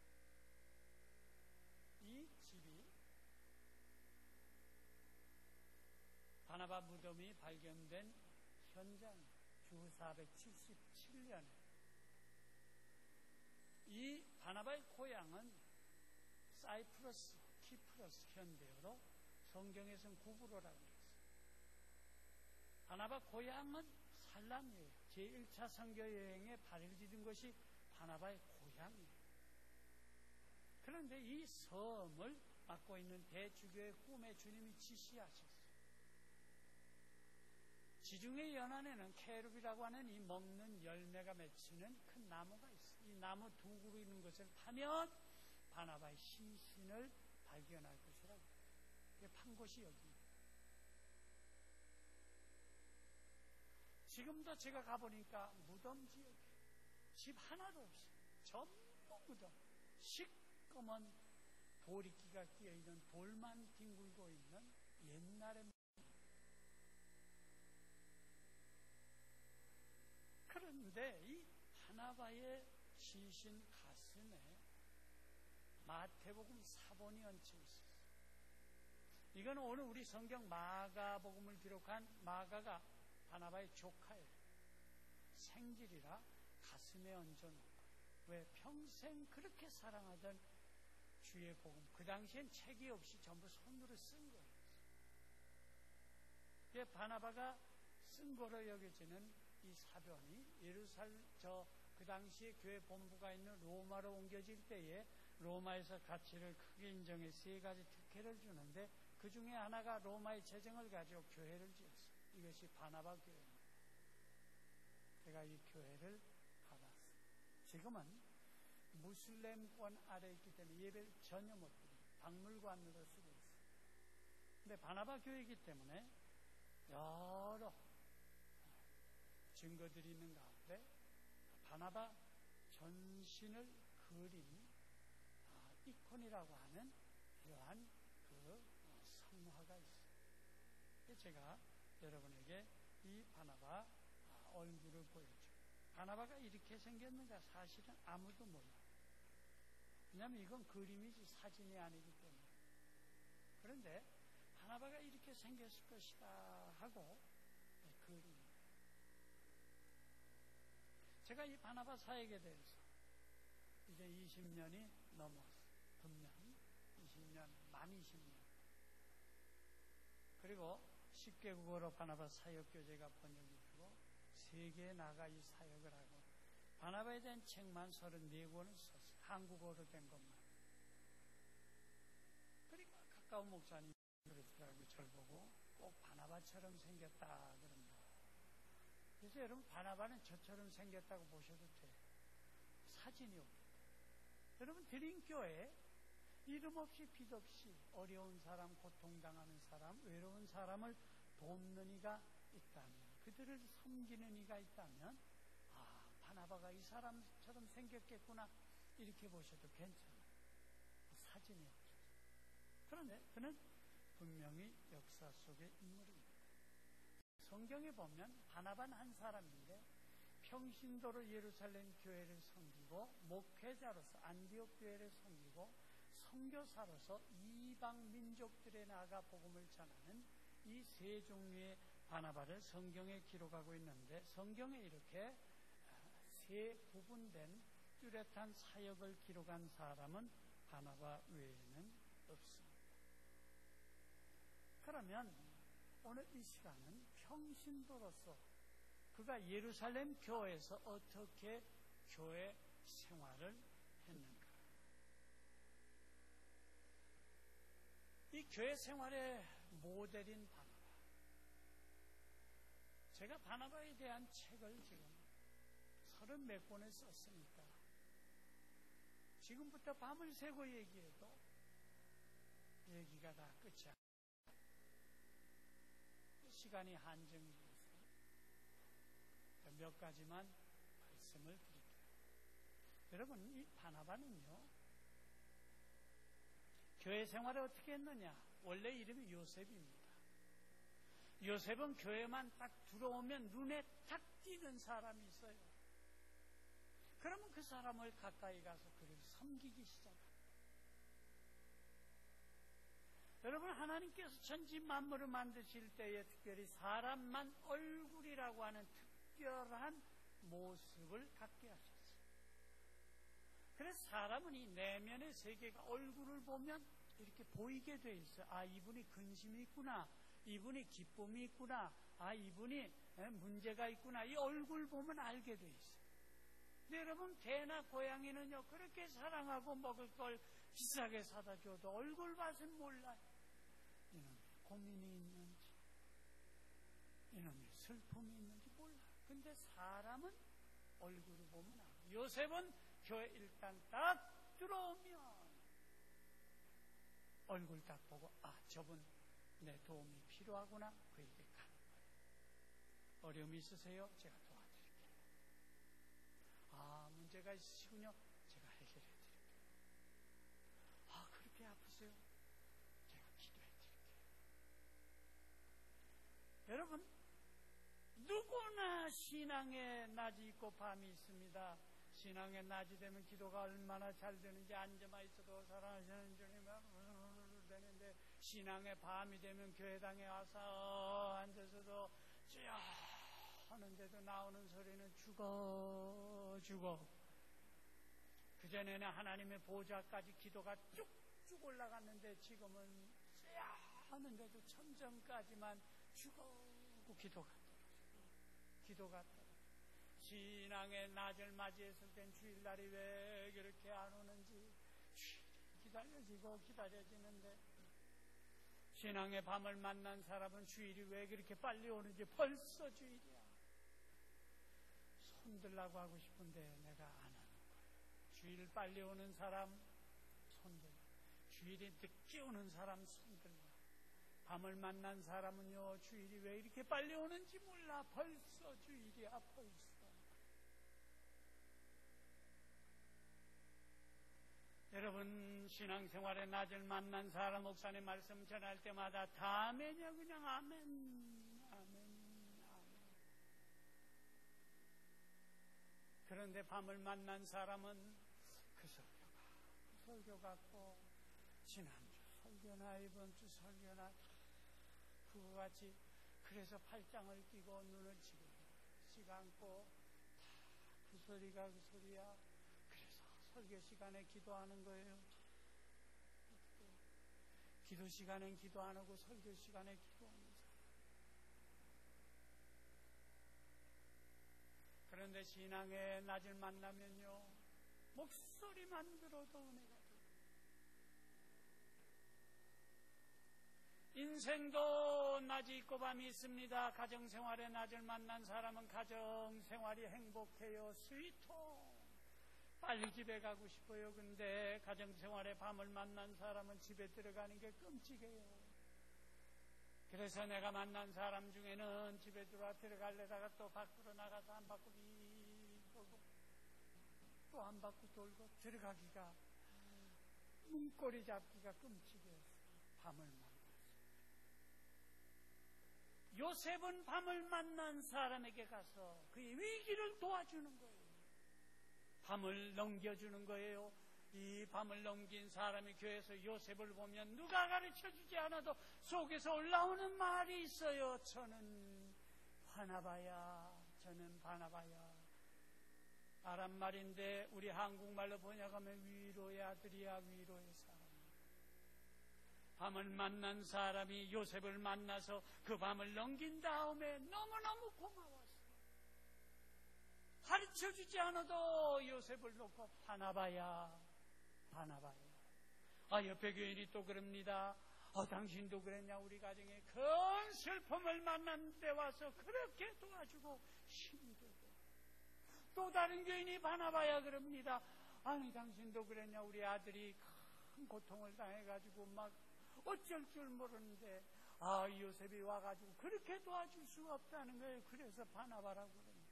[SPEAKER 2] 이 집이 바나바 무덤이 발견된 현장 주 477년에 이 바나바의 고향은 사이프러스, 키프러스 현대어로 성경에서는 구브로라고 했어요. 바나바 고향은 살람이에요. 제1차 선교 여행에 발을 디딘 것이 바나바의 고향이에요. 그런데 이 섬을 맡고 있는 대주교의 꿈에 주님이 지시하셨어요. 지중해 연안에는 캐룹이라고 하는 이 먹는 열매가 맺히는 큰 나무가 있어요. 이 나무 두 그루 있는 것을 파면 바나바의 시신을 발견할 것이라고 해요. 판 곳이 여기입니다. 지금도 제가 가보니까 무덤 지역에 집 하나도 없어요. 전부 무덤. 검은 돌이끼가 끼어있는 돌만 뒹굴고 있는 옛날의 그런데 이 바나바의 시신 가슴에 마태복음 사본이 얹혀 있었어요. 이건 오늘 우리 성경 마가복음을 기록한 마가가 바나바의 조카예요. 생질이라 가슴에 얹어놓은 거예요. 왜? 평생 그렇게 사랑하던 주의 복음, 그 당시엔 책이 없이 전부 손으로 쓴 거예요. 바나바가 쓴 거로 여겨지는 이 사본이 그 당시에 교회 본부가 있는 로마로 옮겨질 때에 로마에서 가치를 크게 인정해 세 가지 특혜를 주는데 그 중에 하나가 로마의 재정을 가지고 교회를 지었어요. 이것이 바나바 교회입니다. 제가 이 교회를 받았어요. 지금은 무슬림권 아래에 있기 때문에 예배를 전혀 못 드립니다. 박물관으로 쓰고 있어요. 근데 바나바 교회이기 때문에 여러 증거들이 있는 가운데 바나바 전신을 그린 이콘이라고 하는 이러한 그 성화가 있어요. 제가 여러분에게 이 바나바 얼굴을 보여줘요. 바나바가 이렇게 생겼는가 사실은 아무도 몰라요. 왜냐하면 이건 그림이지 사진이 아니기 때문에. 그런데 바나바가 이렇게 생겼을 것이다 하고 그림. 제가 이 바나바 사역에 대해서 이제 20년이 넘었어요. 분명 20년, 만 20년. 그리고 10개국어로 바나바 사역교재가 번역이 되고 세계에 나가 이 사역을 하고 바나바에 대한 책만 34권을 썼어요. 한국어로 된 것만. 그리고 가까운 목사님이 그러더라고요. 저를 보고 꼭 바나바처럼 생겼다 그럽니다. 그래서 여러분 바나바는 저처럼 생겼다고 보셔도 돼요. 사진이 없기 때문에. 여러분 드림교회 이름 없이 빛 없이 어려운 사람, 고통당하는 사람, 외로운 사람을 돕는 이가 있다면, 그들을 섬기는 이가 있다면 바나바가 이 사람처럼 생겼겠구나 이렇게 보셔도 괜찮아요. 사진이 없죠. 그런데 그는 분명히 역사 속의 인물입니다. 성경에 보면 바나바는 한 사람인데 평신도로 예루살렘 교회를 섬기고 목회자로서 안디옥 교회를 섬기고 선교사로서 이방 민족들에 나아가 복음을 전하는 이 세 종류의 바나바를 성경에 기록하고 있는데 성경에 이렇게 세 구분된 뚜렷한 사역을 기록한 사람은 바나바 외에는 없습니다. 그러면 오늘 이 시간은 평신도로서 그가 예루살렘 교회에서 어떻게 교회 생활을 했는가. 이 교회 생활의 모델인 바나바. 제가 바나바에 대한 책을 지금 30몇 권을 썼으니까 지금부터 밤을 새고 얘기해도 얘기가 다 끝이 아닙니다. 시간이 한정이 돼서 몇 가지만 말씀을 드릴게요. 여러분, 이 바나바는요, 교회 생활을 어떻게 했느냐? 원래 이름이 요셉입니다. 요셉은 교회만 딱 들어오면 눈에 탁 띄는 사람이 있어요. 그러면 그 사람을 가까이 가서 그를 섬기기 시작합니다. 여러분, 하나님께서 천지 만물을 만드실 때에 특별히 사람만 얼굴이라고 하는 특별한 모습을 갖게 하셨어요. 그래서 사람은 이 내면의 세계가 얼굴을 보면 이렇게 보이게 돼 있어요. 이분이 근심이 있구나. 이분이 기쁨이 있구나. 이분이 문제가 있구나. 이 얼굴 보면 알게 돼 있어요. 근데 여러분, 개나 고양이는요, 그렇게 사랑하고 먹을 걸 비싸게 사다 줘도 얼굴 봐서는 몰라요. 이놈이 고민이 있는지, 이놈이 슬픔이 있는지 몰라요. 근데 사람은 얼굴을 보면 알아요. 요셉은 교회 일단 딱 들어오면 얼굴 딱 보고 저분 내 도움이 필요하구나. 그에게 가는 거예요. 어려움이 있으세요? 제가 도와드릴게요. 문제가 있으시군요. 제가 해결해 드릴게요. 여러분, 누구나 신앙의 낮이 있고 밤이 있습니다. 신앙의 낮이 되면 기도가 얼마나 잘 되는지 앉아만 있어도 사랑하시는 주님 되는데, 신앙의 밤이 되면 교회당에 와서 앉아서도 쭈야 하는데도 나오는 소리는 죽어. 그전에는 하나님의 보좌까지 기도가 쭉쭉 올라갔는데, 지금은 쭈야 하는데도 천정까지만 죽어고 기도가 떨어지고. 신앙의 낮을 맞이했을 땐 주일날이 왜 그렇게 안 오는지 기다려지는데, 신앙의 밤을 만난 사람은 주일이 왜 그렇게 빨리 오는지, 벌써 주일이야. 손들라고 하고 싶은데 내가 안 하는 거예요. 주일 빨리 오는 사람 손들라. 주일이 늦게 오는 사람 손들라. 밤을 만난 사람은요, 주일이 왜 이렇게 빨리 오는지 몰라. 벌써 주일이야, 벌써. 여러분, 신앙생활의 낮을 만난 사람, 목사님 말씀 전할 때마다 다 아멘이야. 그냥 아멘. 그런데 밤을 만난 사람은 그 설교 같고, 지난주 설교나 이번 주 설교나 그거 같이, 그래서 팔짱을 끼고 눈을 감고 다 그 소리가 그 소리야. 그래서 설교 시간에 기도하는 거예요. 기도 시간엔 기도 안 하고 설교 시간에 기도하는 사람. 그런데 신앙의 낮을 만나면요, 목소리만 들어도 은혜가 돼요. 인생도 낮이 있고 밤이 있습니다. 가정생활의 낮을 만난 사람은 가정생활이 행복해요. 스위트. 빨리 집에 가고 싶어요. 근데 가정생활의 밤을 만난 사람은 집에 들어가는 게 끔찍해요. 그래서 내가 만난 사람 중에는 집에 들어가려다가 또 밖으로 나가서 한 바퀴 돌고 또 한 바퀴 돌고 들어가기가, 문고리 잡기가 끔찍해요. 밤을 만났어요. 요셉은 밤을 만난 사람에게 가서 그의 위기를 도와주는 거예요. 밤을 넘겨주는 거예요. 이 밤을 넘긴 사람이 교회에서 요셉을 보면 누가 가르쳐주지 않아도 속에서 올라오는 말이 있어요. 저는 바나바야. 아랍 말인데 우리 한국말로 번역하면 위로의 아들이야, 위로의 사람. 밤을 만난 사람이 요셉을 만나서 그 밤을 넘긴 다음에 너무너무 고마웠어. 가르쳐주지 않아도 요셉을 놓고 바나바야. 옆에 교인이 또 그럽니다. 당신도 그랬냐? 우리 가정에 큰 슬픔을 만났는데 와서 그렇게 도와주고 힘이 되고. 또 다른 교인이 바나바야 그럽니다. 당신도 그랬냐? 우리 아들이 큰 고통을 당해가지고 막 어쩔 줄 모르는데 요셉이 와가지고 그렇게 도와줄 수가 없다는 거예요. 그래서 바나바라고 그래요.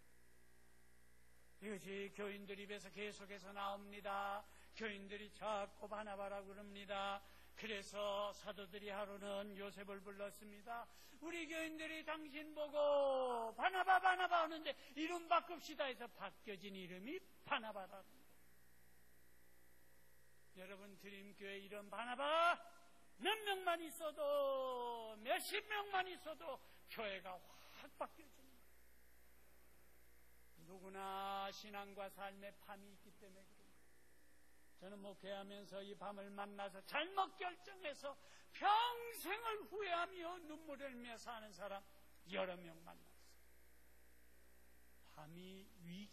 [SPEAKER 2] 이것이 교인들 입에서 계속해서 나옵니다. 교인들이 자꾸 바나바라고 그럽니다. 그래서 사도들이 하루는 요셉을 불렀습니다. 우리 교인들이 당신 보고 바나바 하는데 이름 바꿉시다 해서 바뀌어진 이름이 바나바라고. 여러분, 드림교회 이름 바나바 몇 명만 있어도, 몇십 명만 있어도 교회가 확 바뀌어집니다. 누구나 신앙과 삶의 밤이 있기 때문에 그래요. 저는 목회하면서 이 밤을 만나서 잘못 결정해서 평생을 후회하며 눈물을 흘리며 사는 사람 여러 명 만났어요. 밤이 위기.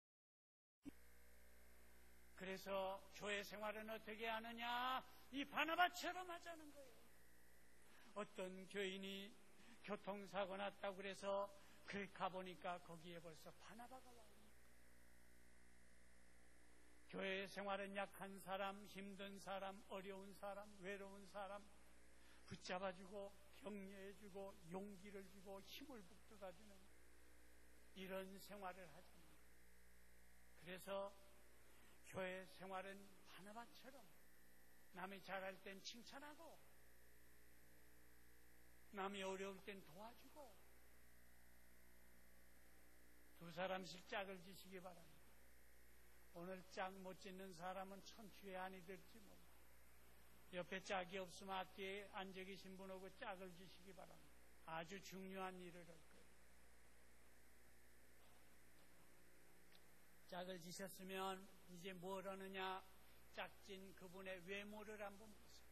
[SPEAKER 2] 그래서 교회 생활은 어떻게 하느냐? 이 바나바처럼 하자는 거예요. 어떤 교인이 교통사고 났다고 그래서 가보니까 거기에 벌써 바나바가 와요. 교회 생활은 약한 사람, 힘든 사람, 어려운 사람, 외로운 사람 붙잡아주고 격려해주고 용기를 주고 힘을 북돋아주는 이런 생활을 하잖아요. 그래서 교회 생활은 바나바처럼 남이 잘할 땐 칭찬하고 남이 어려울 땐 도와주고 두 사람씩 짝을 지시기 바랍니다. 오늘 짝 못 짓는 사람은 천추의 안이 될지 몰라. 옆에 짝이 없으면 앞뒤에 앉아 계신 분하고 짝을 지시기 바랍니다. 아주 중요한 일을 할 거예요. 짝을 지셨으면 이제 뭘 하느냐? 짝진 그분의 외모를 한번 보세요.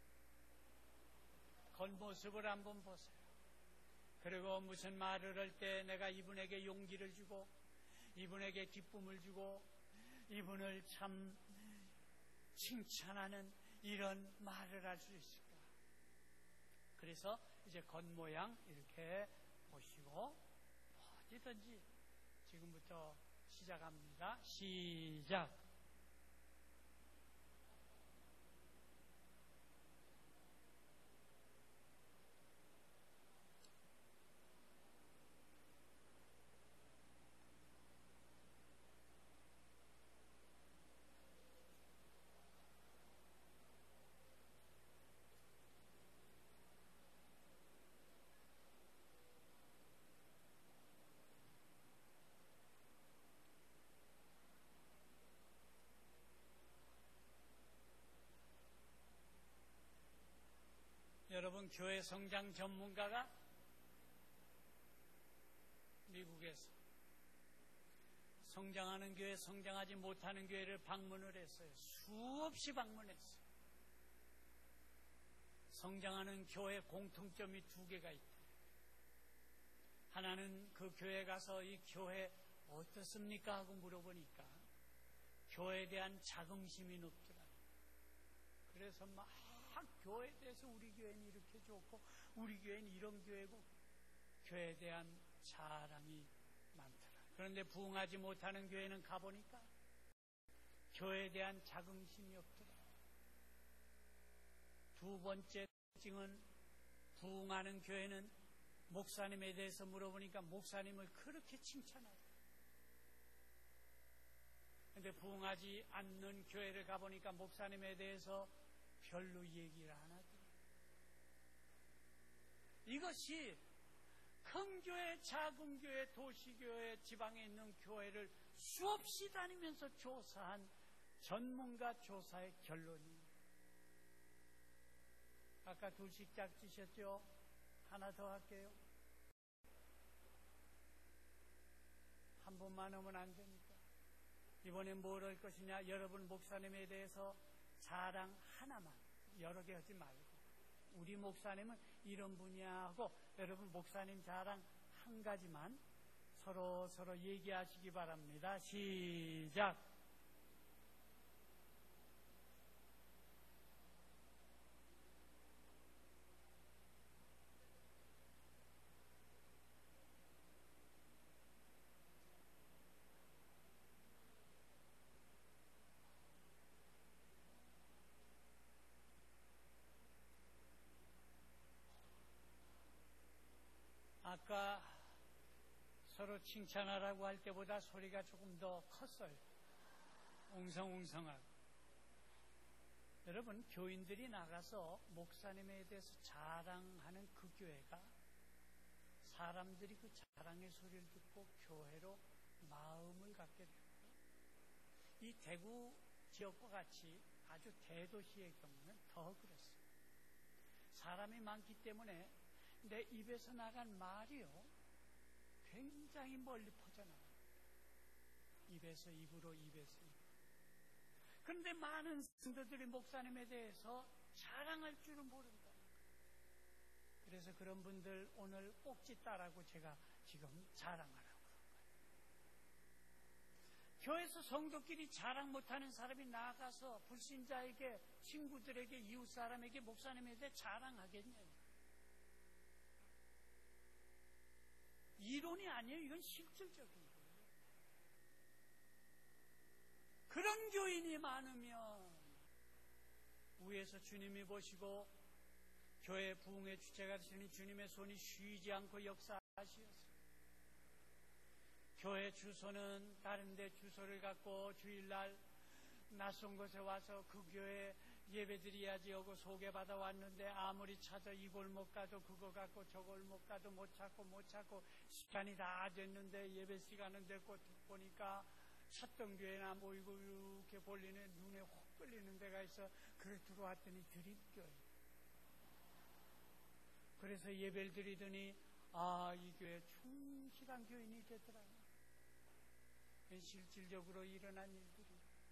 [SPEAKER 2] 겉모습을 한번 보세요. 그리고 무슨 말을 할 때 내가 이분에게 용기를 주고 이분에게 기쁨을 주고 이분을 참 칭찬하는 이런 말을 할 수 있을까? 그래서 이제 겉모양 이렇게 보시고 어디든지 지금부터 시작합니다. 시작. 여러분, 교회 성장 전문가가 미국에서 성장하는 교회, 성장하지 못하는 교회를 방문을 했어요. 수없이 방문했어요. 성장하는 교회 공통점이 두 개가 있다. 하나는 그 교회 가서 이 교회 어떻습니까? 하고 물어보니까 교회에 대한 자긍심이 높더라. 그래서 막 교회에 대해서 우리 교회는 이렇게 좋고 우리 교회는 이런 교회고 교회에 대한 자랑이 많더라. 그런데 부흥하지 못하는 교회는 가보니까 교회에 대한 자긍심이 없더라. 두 번째 특징은 부흥하는 교회는 목사님에 대해서 물어보니까 목사님을 그렇게 칭찬하더라. 그런데 부흥하지 않는 교회를 가보니까 목사님에 대해서 별로 얘기를 안 하더라. 이것이 큰 교회, 작은 교회, 도시교회, 지방에 있는 교회를 수없이 다니면서 조사한 전문가 조사의 결론이에요. 아까 둘씩 짝 지셨죠? 하나 더 할게요. 한 번만 하면 안 되니까. 이번엔 뭘 할 것이냐? 여러분 목사님에 대해서 자랑 하나만, 여러 개 하지 말고 우리 목사님은 이런 분이야 하고 여러분 목사님 자랑 한 가지만 서로 얘기하시기 바랍니다. 시작. 아까 서로 칭찬하라고 할 때보다 소리가 조금 더 컸어요. 웅성웅성하고. 여러분, 교인들이 나가서 목사님에 대해서 자랑하는 그 교회가 사람들이 그 자랑의 소리를 듣고 교회로 마음을 갖게 됩니다. 이 대구 지역과 같이 아주 대도시의 경우는 더 그렇습니다. 사람이 많기 때문에 내 입에서 나간 말이요 굉장히 멀리 퍼져나가요. 입에서 입으로, 입에서 입으로. 그런데 많은 성도들이 목사님에 대해서 자랑할 줄은 모른다. 그래서 그런 분들 오늘 꼭지 따라고 제가 지금 자랑하라고 그런 거예요. 교회에서 성도끼리 자랑 못하는 사람이 나가서 불신자에게, 친구들에게, 이웃 사람에게 목사님에 대해 자랑하겠냐고. 이론이 아니에요. 이건 실질적인 거예요. 그런 교인이 많으면 위에서 주님이 보시고 교회 부흥의 주체가 되시는 주님의 손이 쉬지 않고 역사하시어서 교회 주소는 다른 데 주소를 갖고 주일날 낯선 곳에 와서 그 교회 예배드려야지 하고 소개받아 왔는데 아무리 찾아 이 골목 가도 그거 갖고 저 골목 가도 못 찾고 시간이 다 됐는데 예배 시간은 됐고 보니까 찾던 교회나 모이고 이렇게 볼리는 눈에 혹 끌리는 데가 있어. 그래 들어왔더니 드립교회. 그래서 예배를 드리더니 이 교회 충실한 교인이 되더라고요. 실질적으로 일어난 일들이.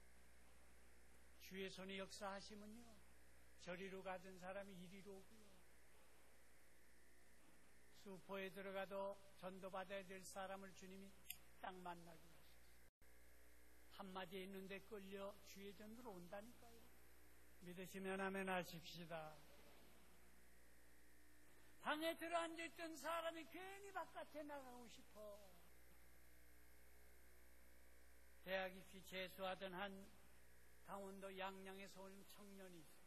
[SPEAKER 2] 주의 손이 역사하시면요, 저리로 가던 사람이 이리로 오고요, 수포에 들어가도 전도받아야 될 사람을 주님이 딱 만나게 하셨어요. 한마디에 있는데 끌려 주의 전으로 온다니까요. 믿으시면 아멘 하십시다. 방에 들어앉아있던 사람이 괜히 바깥에 나가고 싶어. 대학 입시 재수하던 한 강원도 양양에서 온 청년이 있었어요.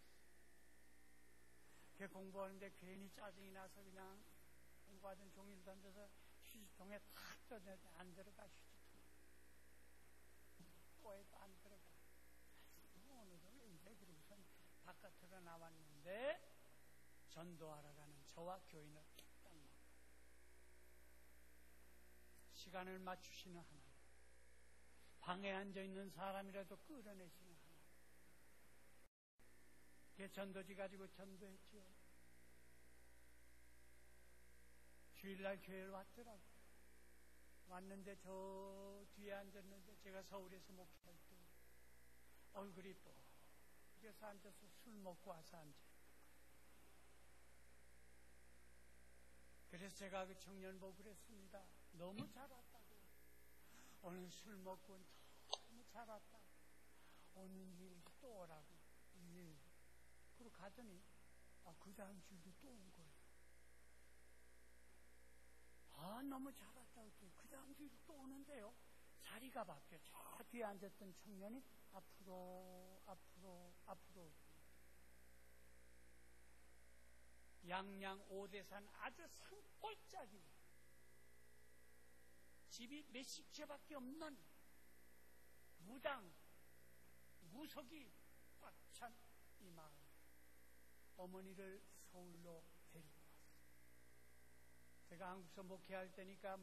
[SPEAKER 2] 걔 공부하는데 괜히 짜증이 나서 그냥 공부하던 종이를 던져서 휴지통에 탁 던졌는데 안 들어가. 휴지통 꼬에도 안 들어가. 오늘도 왠지 그러고선 바깥으로 나왔는데 전도하러 가는 저와 교인을 딱 만나. 시간을 맞추시는 하나님, 방에 앉아있는 사람이라도 끌어내시는 하나님. 걔 전도지 가지고 전도했죠. 주일날 교회를 왔더라고요. 왔는데 저 뒤에 앉았는데 제가 서울에서 목회할 때 얼굴이 또 그래서 앉아서 술 먹고 와서 앉아요. 그래서 제가 그 청년 보고 그랬습니다. 너무 잘 왔다고. 오늘 술 먹고 너무 잘 왔다고. 오는 일 또 오라고. 예. 그리고 가더니 그 다음 주일도 또 온 거예요. 너무 잘 왔다고. 그 다음 주일도 또 오는데요, 자리가 바뀌어. 저 뒤에 앉았던 청년이 앞으로 양양 오대산 아주 산골짜기, 집이 몇십 채밖에 없는 무석이 꽉 찬 이 마을. 어머니를 서울로 데리고 왔어요. 제가 한국서 목회할 때니까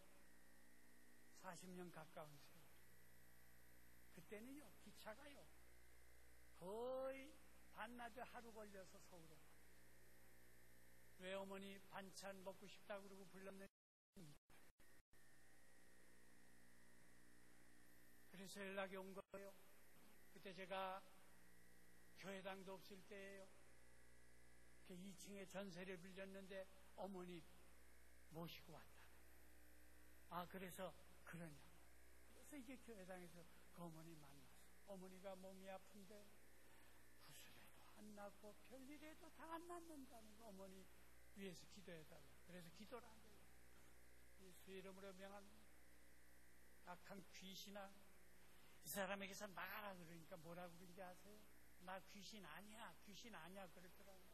[SPEAKER 2] 40년 가까운 세월. 그때는요, 기차가요, 거의 반나절 하루 걸려서 서울에 왔어요. 왜 어머니 반찬 먹고 싶다고 그러고 불렀는지. 그래서 연락이 온 거예요. 그때 제가 교회당도 없을 때예요. 2층에 전세를 빌렸는데 어머니 모시고 왔다. 그래서 그러냐고. 그래서 이제 교회당에서 그 어머니 만났어. 어머니가 몸이 아픈데 구슬에도 안 났고 별일에도 다 안 낫는다는 거. 어머니 위해서 기도해달라. 그래서 기도를 한 거예요. 예수 이름으로 명한 악한 귀신아, 이 사람에게서 나가라. 그러니까 뭐라고 그런지 아세요? 나 귀신 아니야 그랬더라고요.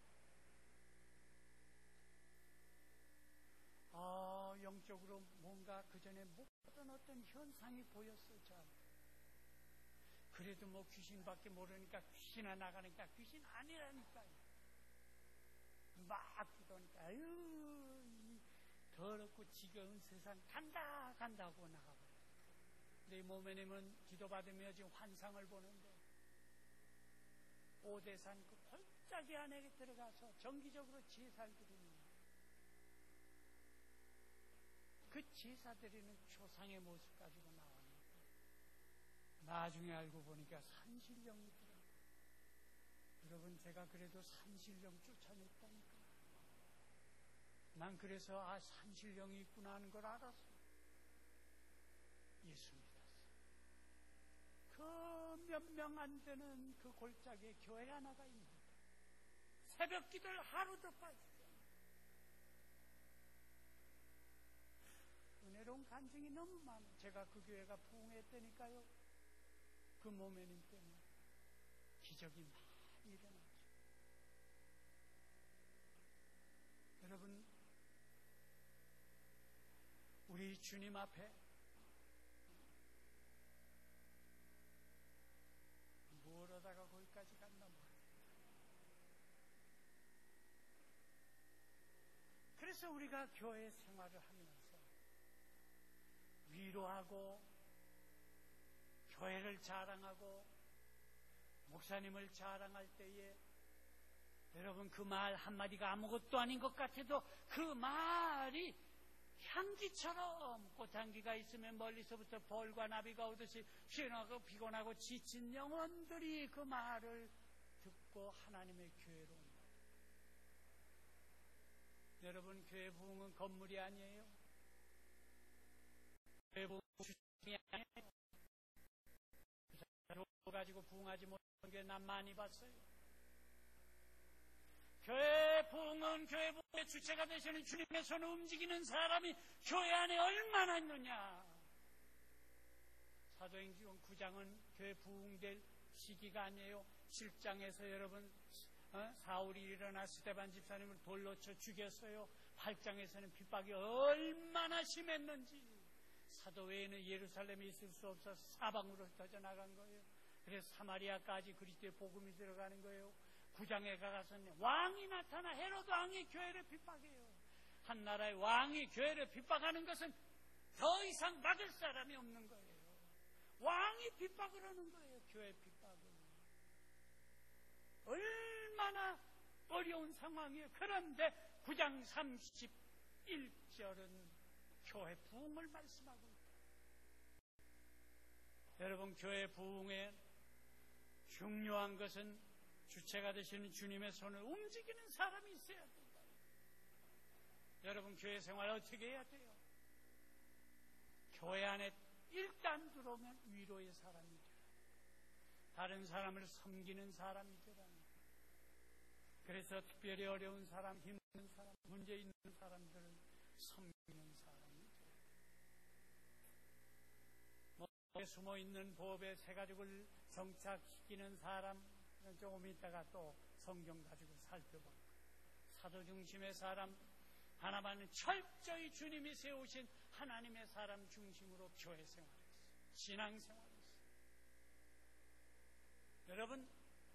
[SPEAKER 2] 영적으로 뭔가 그 전에 못 보던 어떤 현상이 보였어요, 저한테. 그래도 귀신밖에 모르니까 귀신아 나가니까 귀신 아니라니까요. 막 기도하니까 이 더럽고 지겨운 세상 간다고 나가버려요. 근데 이 모매님은 기도받으며 지금 환상을 보는데 오대산 그 골짜기 안에 들어가서 정기적으로 제사를 드리는 거예요. 그 제사 드리는 조상의 모습 가지고 나왔는데 나중에 알고 보니까 산신령이더라고요. 여러분, 제가 그래도 산신령 쫓아냈다니까. 난 그래서 산신령이 있구나 하는 걸 알았어요. 예수 믿었어요. 그 몇 명 안 되는 그 골짜기에 교회 하나가 있는데 새벽 기도를 하루도 빠지지 않아요. 은혜로운 간증이 너무 많아요. 제가 그 교회가 부흥했다니까요. 그 모매님 때문에 기적이 많이 일어났죠. 여러분, 우리 주님 앞에 뭘 하다가 거기까지 갔나 모르겠어요. 그래서 우리가 교회 생활을 하면서 위로하고 교회를 자랑하고 목사님을 자랑할 때에 여러분 그 말 한마디가 아무것도 아닌 것 같아도 그 말이 향기처럼 꽃향기가 있으면 멀리서부터 벌과 나비가 오듯이 피곤하고 피곤하고 지친 영혼들이 그 말을 듣고 하나님의 교회로 온다. 여러분 교회 부흥은 건물이 아니에요. 교회 부흥은 주장이 아니에요. 가지고 부흥하지 못한 게 난 많이 봤어요. 교회 부흥은 교회 부흥의 주체가 되시는 주님의 손을 움직이는 사람이 교회 안에 얼마나 있느냐. 사도행전 9장은 교회 부흥될 시기가 아니에요. 7장에서 여러분 사울이 일어나 스데반 집사님을 돌로 쳐 죽였어요. 8장에서는 핍박이 얼마나 심했는지 사도 외에는 예루살렘에 있을 수 없어서 사방으로 흩어져 나간 거예요. 그래서 사마리아까지 그리스도의 복음이 들어가는 거예요. 9장에 가서는 왕이 나타나 헤로드 왕이 교회를 핍박해요. 한 나라의 왕이 교회를 핍박하는 것은 더 이상 막을 사람이 없는 거예요. 왕이 핍박을 하는 거예요. 교회 핍박을. 얼마나 어려운 상황이에요. 그런데 9장 31절은 교회 부흥을 말씀하고 있다. 여러분 교회 부흥에 중요한 것은 주체가 되시는 주님의 손을 움직이는 사람이 있어야 된다. 여러분 교회 생활 어떻게 해야 돼요? 교회 안에 일단 들어오면 위로의 사람이 되라. 다른 사람을 섬기는 사람이 되라. 그래서 특별히 어려운 사람, 힘든 사람, 문제 있는 사람들을 섬기는 사람이 되라. 목에 숨어있는 보업에 새 가죽을 정착시키는 사람, 조금 있다가 또 성경 가지고 살펴볼 거예요. 사도 중심의 사람, 하나만은 철저히 주님이 세우신 하나님의 사람 중심으로 교회 생활했어요. 신앙 생활했어요. 여러분,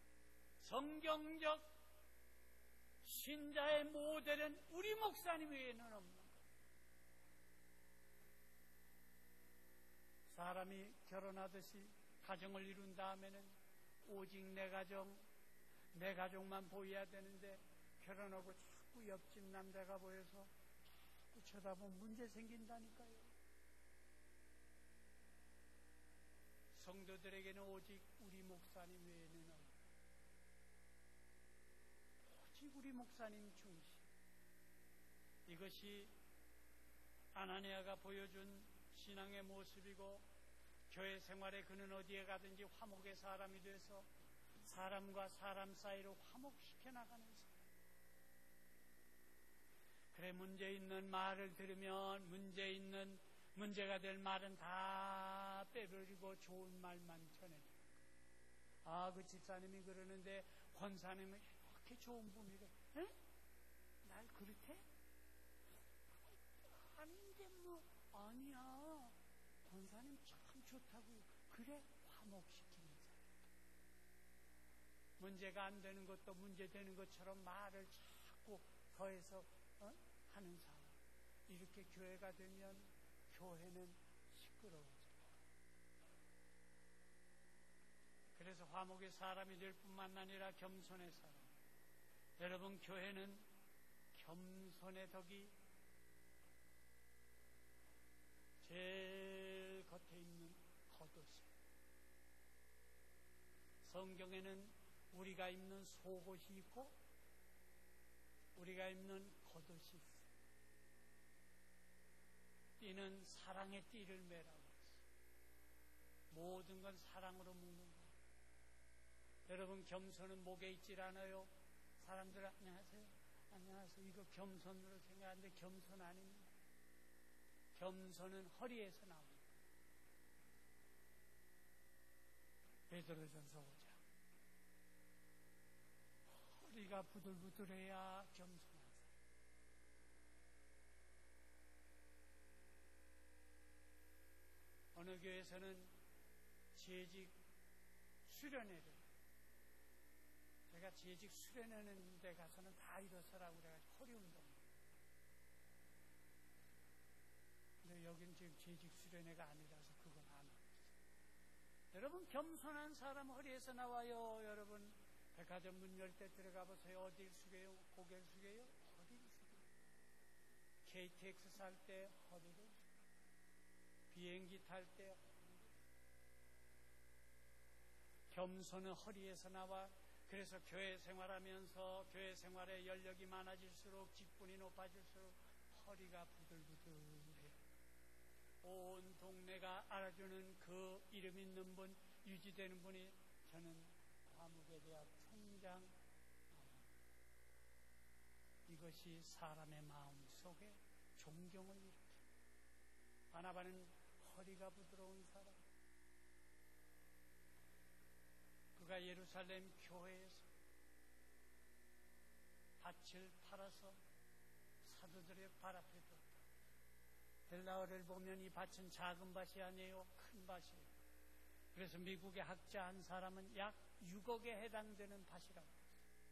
[SPEAKER 2] 성경적 신자의 모델은 우리 목사님 외에는 없는 거예요. 사람이 결혼하듯이 가정을 이룬 다음에는 오직 내 가족만 보여야 되는데 결혼하고 자꾸 옆집 남자가 보여서 자꾸 쳐다보면 문제 생긴다니까요. 성도들에게는 오직 우리 목사님 외에는 없다. 오직 우리 목사님 중심. 이것이 아나니아가 보여준 신앙의 모습이고 교회 생활에 그는 어디에 가든지 화목의 사람이 돼서 사람과 사람 사이로 화목시켜 나가는 사람. 그래 문제 있는 말을 들으면 문제가 될 말은 다 빼버리고 좋은 말만 전해줘요. 아, 그 집사님이 그러는데 권사님은 이렇게 좋은 분이래. 응? 날 그렇게? 아닌데 뭐 아니야. 권사님 참 좋다고요. 그래 화목시키는 사람. 문제가 안 되는 것도 문제 되는 것처럼 말을 자꾸 더해서 하는 사람. 이렇게 교회가 되면 교회는 시끄러워져요. 그래서 화목의 사람이 될 뿐만 아니라 겸손의 사람. 여러분 교회는 겸손의 덕이 제일 겉에 있는 겉옷이에요. 성경에는 우리가 입는 속옷이 있고 우리가 입는 겉옷이 있어요. 띠는 사랑의 띠를 매라고 했어요. 모든 건 사랑으로 묶는 거예요. 여러분 겸손은 목에 있질 않아요. 사람들 안녕하세요. 안녕하세요. 이거 겸손으로 생각하는데 겸손 아닙니다. 겸손은 허리에서 나옵니다. 베드로전서 5장. 허리가 부들부들해야 겸손한 사람. 어느 교회에서는 재직 수련회를 제가 재직 수련하는 데 가서는 다 일어서라고 그래가지고 허리 운동 여긴 지금 재직 수련회가 아니라서 그건 안 합니다. 여러분, 겸손한 사람 허리에서 나와요. 여러분, 백화점 문 열 때 들어가 보세요. 어딜 숙여요? 고개를 숙여요? 허리를 숙여요. KTX 살 때 허리를 숙여요. 비행기 탈 때 겸손은 허리에서 나와. 그래서 교회 생활하면서 교회 생활에 연력이 많아질수록 직분이 높아질수록 허리가 부들부들해요. 온 동네가 알아주는 그 이름 있는 분, 유지되는 분이 저는 과무계대학 총장. 이것이 사람의 마음 속에 존경을 일으킵니다. 바나바는 허리가 부드러운 사람. 그가 예루살렘 교회에서 밭을 팔아서 사도들의 발 앞에 뒀다. 헬라어를 보면 이 밭은 작은 밭이 아니에요. 큰 밭이에요. 그래서 미국의 학자 한 사람은 약 6억에 해당되는 밭이라고 했어요.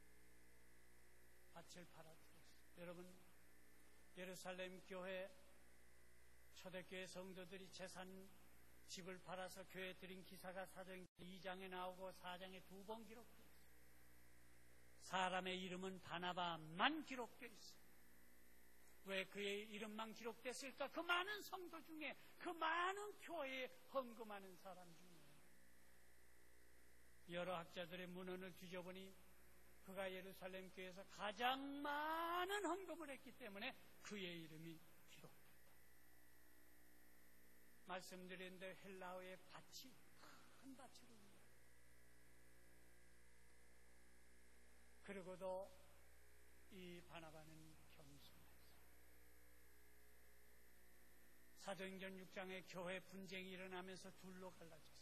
[SPEAKER 2] 밭을 팔아들였어요. 여러분, 예루살렘 교회 초대교회 성도들이 재산 집을 팔아서 교회 드린 기사가 사도행전 2장에 나오고 4장에 2번 기록되어 있어요. 사람의 이름은 바나바만 기록되어 있어요. 왜 그의 이름만 기록됐을까? 그 많은 성도 중에, 그 많은 교회에 헌금하는 사람 중에 여러 학자들의 문헌을 뒤져보니 그가 예루살렘 교회에서 가장 많은 헌금을 했기 때문에 그의 이름이 기록됐다. 말씀드렸는데 헬라어의 밭이 큰 밭으로 이해해요. 그리고도 이 바나바는 겸손했어요. 사도행전 6장에 교회 분쟁이 일어나면서 둘로 갈라졌어요.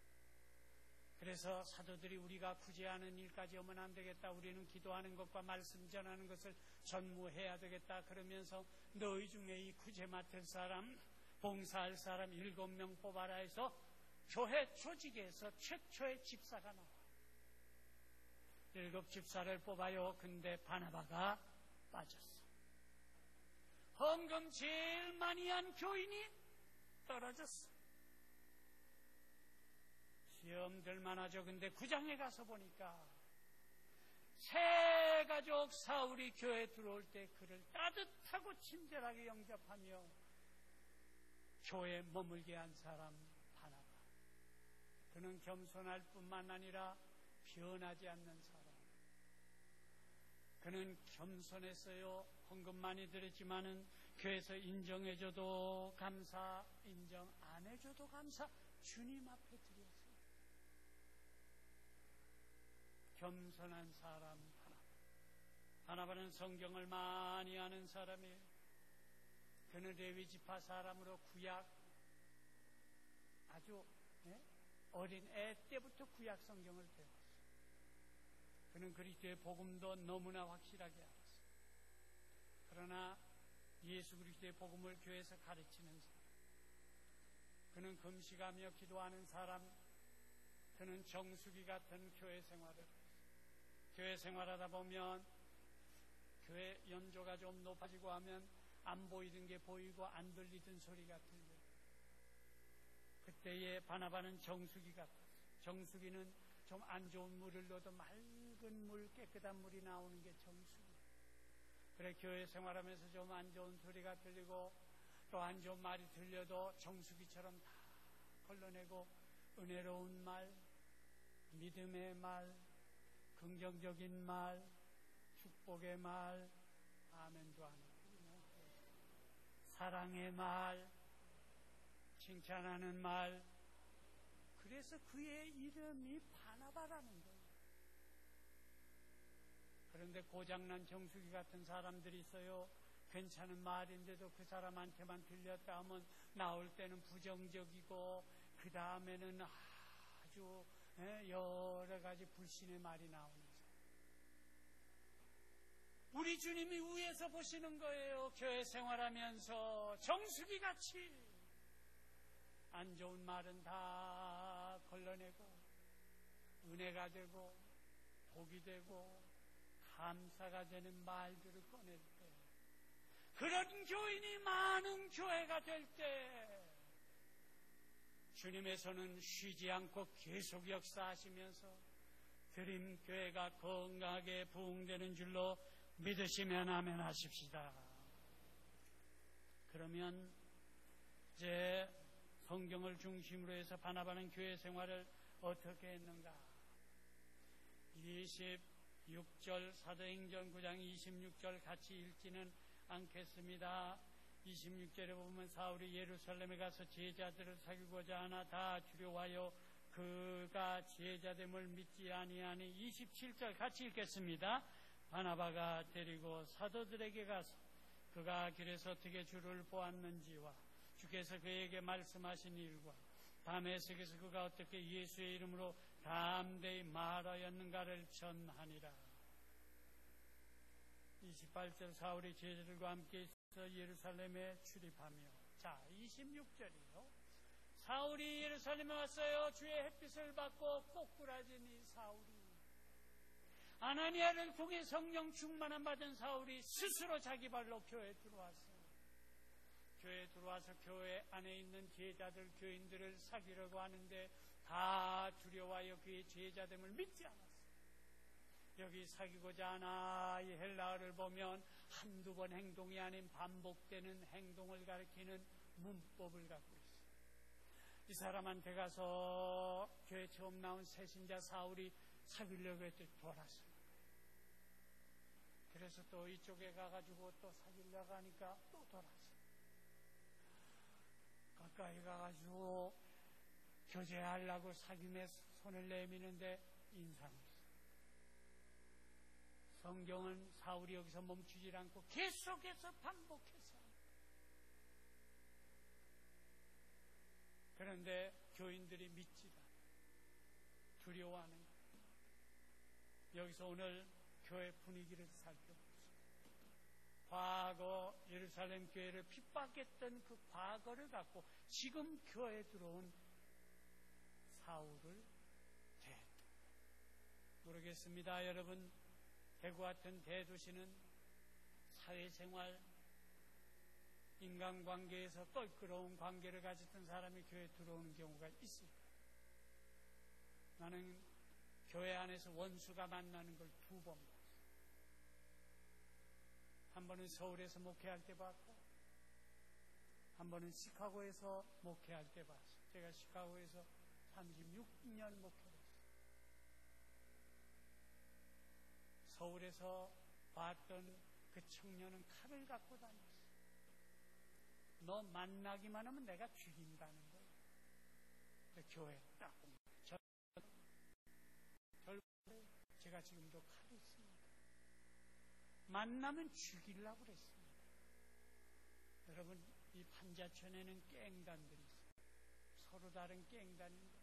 [SPEAKER 2] 그래서 사도들이 우리가 굳이 하는 일까지 오면 안 되겠다. 우리는 기도하는 것과 말씀 전하는 것을 전무해야 되겠다. 그러면서 너희 중에 이 구제 맡을 사람, 봉사할 사람 7명 뽑아라 해서 교회 조직에서 최초의 집사가 나와요. 7 집사를 뽑아요. 근데 바나바가 빠졌어. 헌금 제일 많이 한 교인이 떨어졌어. 시험들 만하죠. 근데 9장에 가서 보니까 새 가족 사울이 교회에 들어올 때 그를 따뜻하고 친절하게 영접하며 교회에 머물게 한 사람 바나바. 그는 겸손할 뿐만 아니라 변하지 않는 사람. 그는 겸손했어요. 헌금 많이 드렸지만은 교회에서 인정해줘도 감사, 인정 안 해줘도 감사, 주님 앞에 드렸어요. 겸손한 사람 바나바. 바나바는 성경을 많이 아는 사람이에요. 그는 레위 지파 사람으로 구약 아주 어린 애 때부터 구약 성경을 배웠어요. 그는 그리스도의 복음도 너무나 확실하게 알았어요. 그러나 예수 그리스도의 복음을 교회에서 가르치는 사람, 그는 금식하며 기도하는 사람, 그는 정수기 같은 교회 생활을 했어요. 교회 생활하다 보면 교회 연조가 좀 높아지고 하면 안 보이던 게 보이고 안 들리던 소리가 들려요. 그때의 바나바는 정수기 같았어요. 정수기는 좀 안 좋은 물을 넣어도 맑은 물, 깨끗한 물이 나오는 게 정수기예요. 그래 교회 생활하면서 좀 안 좋은 소리가 들리고 또 안 좋은 말이 들려도 정수기처럼 다 걸러내고 은혜로운 말, 믿음의 말, 긍정적인 말, 축복의 말, 아멘도 안 하고 사랑의 말, 칭찬하는 말. 그래서 그의 이름이 바나바라는 거예요. 그런데 고장난 정수기 같은 사람들이 있어요. 괜찮은 말인데도 그 사람한테만 들렸다 하면 나올 때는 부정적이고 그 다음에는 아주 여러 가지 불신의 말이 나오는 사람. 우리 주님이 위에서 보시는 거예요. 교회 생활하면서 정수기같이 안 좋은 말은 다 걸러내고 은혜가 되고 복이 되고 감사가 되는 말들을 꺼낼 때 그런 교인이 많은 교회가 될 때 주님의 손은 쉬지 않고 계속 역사하시면서 드림교회가 건강하게 부흥되는 줄로 믿으시면 아멘 하십시다. 그러면 이제 성경을 중심으로 해서 반합하는 교회 생활을 어떻게 했는가? 26절 사도행전 9장 26절 같이 읽지는 않겠습니다. 26절에 보면 사울이 예루살렘에 가서 제자들을 사귀고자 하나 다 두려워하여 그가 제자됨을 믿지 아니하니 27절 같이 읽겠습니다. 바나바가 데리고 사도들에게 가서 그가 길에서 어떻게 주를 보았는지와 주께서 그에게 말씀하신 일과 다메섹에서 그가 어떻게 예수의 이름으로 담대히 말하였는가를 전하니라. 28절 사울이 제자들과 함께 있어 예루살렘에 출입하며, 자 26절이요. 사울이 예루살렘에 왔어요. 주의 햇빛을 받고 꼬꾸라진 이 사울이, 아나니아를 통해 성령 충만함 받은 사울이 스스로 자기 발로 교회에 들어왔어요. 교회에 들어와서 교회 안에 있는 제자들, 교인들을 사귀려고 하는데 다 두려워하여 그의 제자됨을 믿지 않았어요. 여기 사귀고자 하나 이 헬라어를 보면 한두 번 행동이 아닌 반복되는 행동을 가리키는 문법을 갖고 있어요. 이 사람한테 가서 교회 처음 나온 새신자 사울이 사귀려고 했더니 돌았어요. 그래서 또 이쪽에 가가지고 또 사귀려고 하니까 또 돌았어요. 가까이 가가지고 교제하려고 사귐에 손을 내미는데 인상이, 성경은 사울이 여기서 멈추질 않고 계속해서 반복해서, 그런데 교인들이 믿지도 않아요. 두려워하는 거예요. 여기서 오늘 교회 분위기를 살펴보세요. 과거 예루살렘 교회를 핍박했던 그 과거를 갖고 지금 교회에 들어온 사울을 대했다. 모르겠습니다. 여러분, 대구 같은 대도시는 사회생활, 인간관계에서 껄끄러운 관계를 가졌던 사람이 교회에 들어오는 경우가 있습니다. 나는 교회 안에서 원수가 만나는 걸 2번 봤어요. 한 번은 서울에서 목회할 때 봤고, 한 번은 시카고에서 목회할 때 봤어요. 제가 시카고에서 36년 목회를 했어요. 서울에서 봤던 그 청년은 칼을 갖고 다녔어요. 너 만나기만 하면 내가 죽인다는 거예요. 교회 딱 제가 지금도 칼이 있습니다. 만나면 죽이려고 그랬습니다. 여러분, 이 판자촌에는 깽단들이 있어요. 서로 다른 깽단입니다.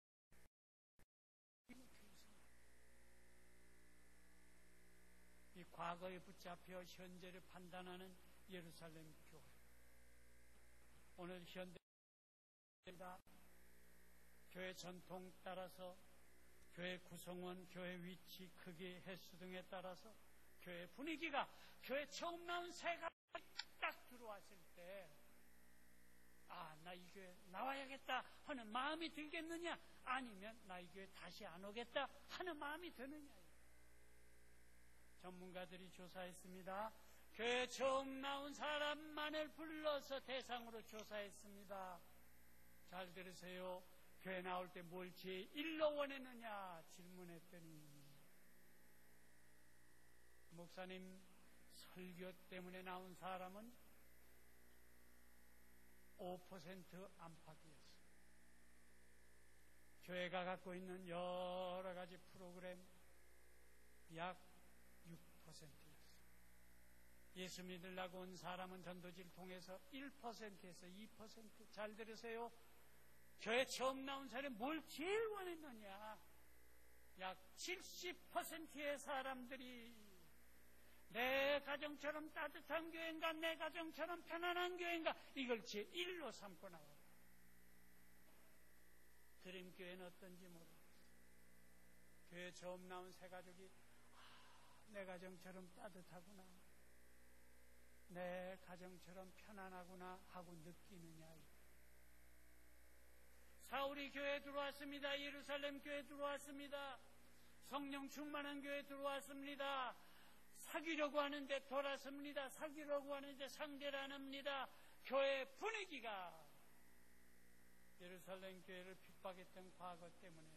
[SPEAKER 2] 이 과거에 붙잡혀 현재를 판단하는 예루살렘 교회. 오늘 현대입니다. 교회 전통 따라서, 교회 구성원, 교회 위치, 크기, 횟수 등에 따라서 교회 분위기가, 교회 처음 나온 새가 딱 들어왔을 때, 아, 나 이 교회 나와야겠다 하는 마음이 들겠느냐, 아니면 나 이 교회 다시 안 오겠다 하는 마음이 드느냐. 전문가들이 조사했습니다. 교회 처음 나온 사람만을 불러서 대상으로 조사했습니다. 잘 들으세요. 교회 나올 때 뭘 제1로 원했느냐 질문했더니, 목사님 설교 때문에 나온 사람은 5% 안팎이었어요. 교회가 갖고 있는 여러 가지 프로그램 약 6%였어요. 예수 믿으려고 온 사람은 전도지를 통해서 1%에서 2%. 잘 들으세요. 교회 처음 나온 사람이 뭘 제일 원했느냐? 약 70%의 사람들이 내 가정처럼 따뜻한 교회인가, 내 가정처럼 편안한 교회인가, 이걸 제1로 삼고 나와요. 드림교회는 어떤지 모르겠어요. 교회 처음 나온 새 가족이 내 가정처럼 따뜻하구나. 내 가정처럼 편안하구나 하고 느끼느냐. 사울이 교회에 들어왔습니다. 예루살렘 교회에 들어왔습니다. 성령 충만한 교회에 들어왔습니다. 사귀려고 하는데 돌았습니다. 사귀려고 하는데 상대를 안 합니다. 교회 분위기가 예루살렘 교회를 핍박했던 과거 때문에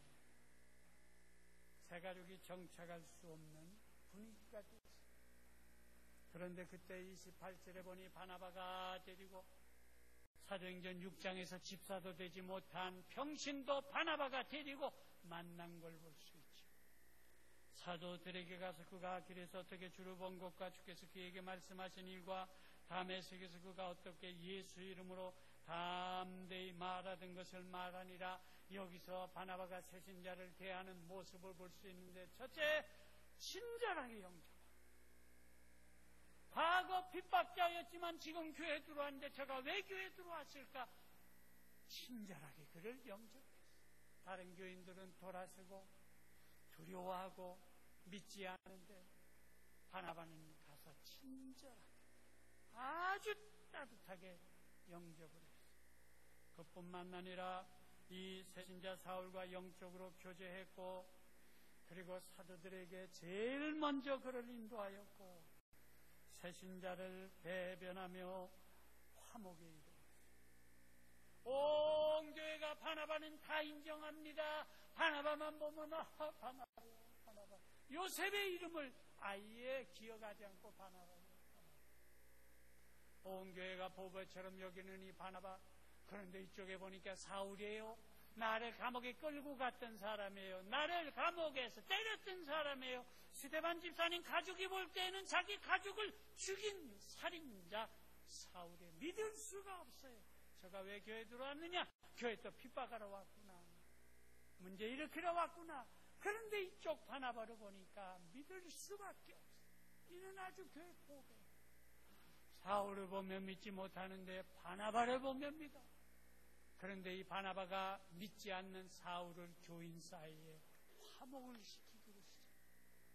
[SPEAKER 2] 세 가족이 정착할 수 없는 분위기가 되었습니다. 그런데 그때 28절에 보니 바나바가 데리고 사도행전 6장에서 집사도 되지 못한 평신도 바나바가 데리고 만난 걸 볼 수 있죠. 사도들에게 가서 그가 길에서 어떻게 주를 본 것과 주께서 그에게 말씀하신 일과 다메섹에서 그가 어떻게 예수 이름으로 담대히 말하던 것을 말하니라. 여기서 바나바가 새신자를 대하는 모습을 볼 수 있는데, 첫째, 친절하게 영접하고, 과거 핍박자였지만 지금 교회에 들어왔는데 저가 왜 교회에 들어왔을까? 친절하게 그를 영접했어요. 다른 교인들은 돌아서고 두려워하고 믿지 않는데 바나바는 가서 친절하게 아주 따뜻하게 영접을 했어요. 그뿐만 아니라 이 새신자 사울과 영적으로 교제했고, 그리고 사도들에게 제일 먼저 그를 인도하였고, 새신자를 배변하며 화목에 이르렀어요. 온 교회가 바나바는 다 인정합니다. 바나바만 보면 바나바. 요셉의 이름을 아예 기억하지 않고 바나바예요. 온 교회가 보배처럼 여기는 이 바나바. 그런데 이쪽에 보니까 사울이에요. 나를 감옥에 끌고 갔던 사람이에요. 나를 감옥에서 때렸던 사람이에요. 스데반 집사님 가족이 볼 때는 자기 가족을 죽인 살인자 사울이 믿을 수가 없어요. 저가 왜 교회에 들어왔느냐? 교회 또 핍박하러 왔구나. 문제 일으키러 왔구나. 그런데 이쪽 바나바를 보니까 믿을 수밖에 없어요. 이는 아주 교회 포배. 사울을 보면 믿지 못하는데 바나바를 보면 믿어. 그런데 이 바나바가 믿지 않는 사울을 교인 사이에 화목을 시키기로 시작해요.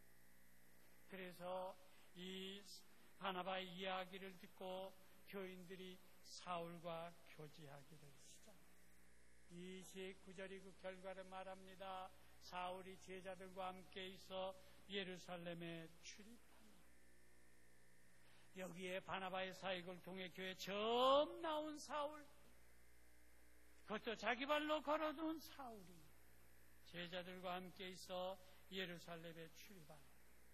[SPEAKER 2] 그래서 이 바나바의 이야기를 듣고 교인들이 사울과 교제하기를 시작해요. 29절이 그 결과를 말합니다. 사울이 제자들과 함께 있어 예루살렘에 출입합니다. 여기에 바나바의 사역을 통해 교회 처음 나온 사울, 그것도 자기 발로 걸어둔 사울이 제자들과 함께 있어 예루살렘에 출입합니다.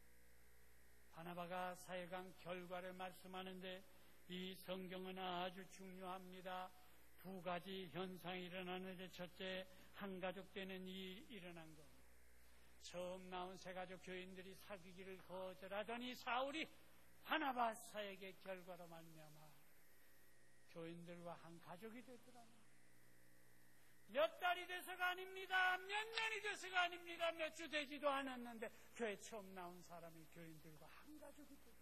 [SPEAKER 2] 바나바가 사역한 결과를 말씀하는데 이 성경은 아주 중요합니다. 두 가지 현상이 일어나는데, 첫째, 한 가족 되는 일이 일어난 겁니다. 처음 나온 세 가족 교인들이 사귀기를 거절하더니 사울이 바나바 사역의 결과로 말미암아 교인들과 한 가족이 되더랍니다. 몇 달이 돼서가 아닙니다. 몇 년이 돼서가 아닙니다. 몇 주 되지도 않았는데 교회 처음 나온 사람이 교인들과 한 가족이 되더랍니다.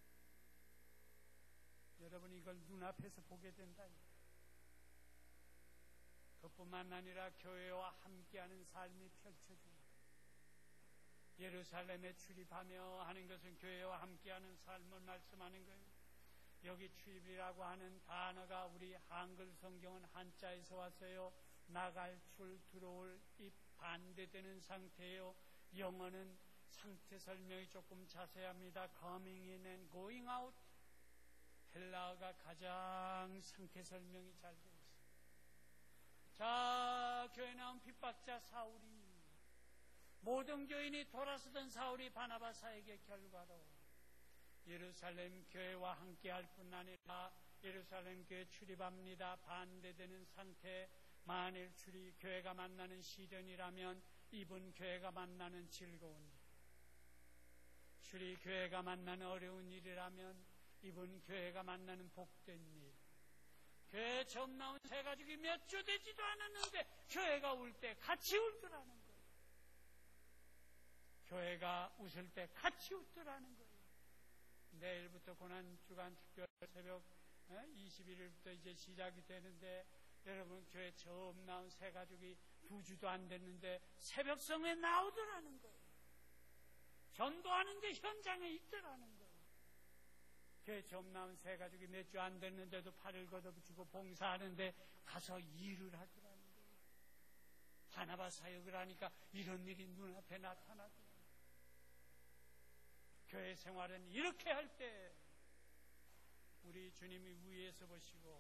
[SPEAKER 2] 여러분, 이걸 눈앞에서 보게 된다. 그뿐만 아니라 교회와 함께하는 삶이 펼쳐집니다. 예루살렘에 출입하며 하는 것은 교회와 함께하는 삶을 말씀하는 거예요. 여기 출입이라고 하는 단어가 우리 한글 성경은 한자에서 왔어요. 나갈, 출, 들어올, 입 반대되는 상태예요. 영어는 상태 설명이 조금 자세합니다. coming in and going out. 헬라어가 가장 상태 설명이 잘 되어 있습니다. 자, 교회 나온 핍박자 사울이, 모든 교인이 돌아서던 사울이 바나바 사역의 결과로 예루살렘 교회와 함께할 뿐 아니라 예루살렘 교회 출입합니다. 반대되는 상태. 만일 교회가 만나는 시련이라면 이분 교회가 만나는 즐거운 일, 교회가 만나는 어려운 일이라면 이분 교회가 만나는 복된 일. 교회에 처음 나온 세 가족이 몇 주 되지도 않았는데 교회가 울 때 같이 울더라는 거예요. 교회가 웃을 때 같이 웃더라는 거예요. 내일부터 고난주간 특별 새벽 21일부터 이제 시작이 되는데, 여러분, 교회 처음 나온 새 가족이 2주도 안 됐는데 새벽성에 나오더라는 거예요. 전도하는데 현장에 있더라는 거예요. 교회 처음 나온 새 가족이 몇 주 안 됐는데도 팔을 걷어붙이고 봉사하는데 가서 일을 하더라는 거예요. 바나바 사역을 하니까 이런 일이 눈앞에 나타나더라고요. 교회 생활은 이렇게 할 때 우리 주님이 위에서 보시고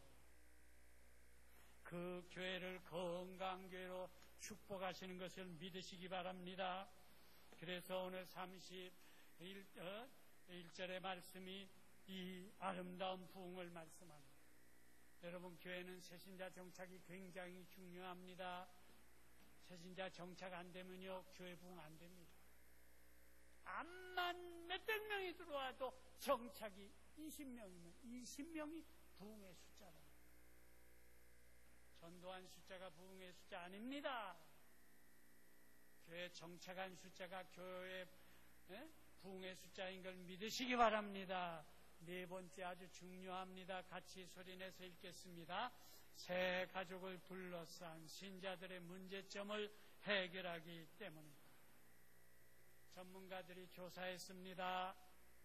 [SPEAKER 2] 그 교회를 건강한 교회로 축복하시는 것을 믿으시기 바랍니다. 그래서 오늘 31절의 말씀이 이 아름다운 부흥을 말씀합니다. 여러분, 교회는 새신자 정착이 굉장히 중요합니다. 새신자 정착 안 되면요, 교회 부흥 안 됩니다. 암만 몇백 명이 들어와도 정착이 20명이면 20명이 부흥의 숫자다. 전도한 숫자가 부흥의 숫자 아닙니다. 교회 정착한 숫자가 교회 부흥의 숫자인 걸 믿으시기 바랍니다. 네 번째 아주 중요합니다. 같이 소리내서 읽겠습니다. 새 가족을 둘러싼 신자들의 문제점을 해결하기 때문입니다. 전문가들이 조사했습니다.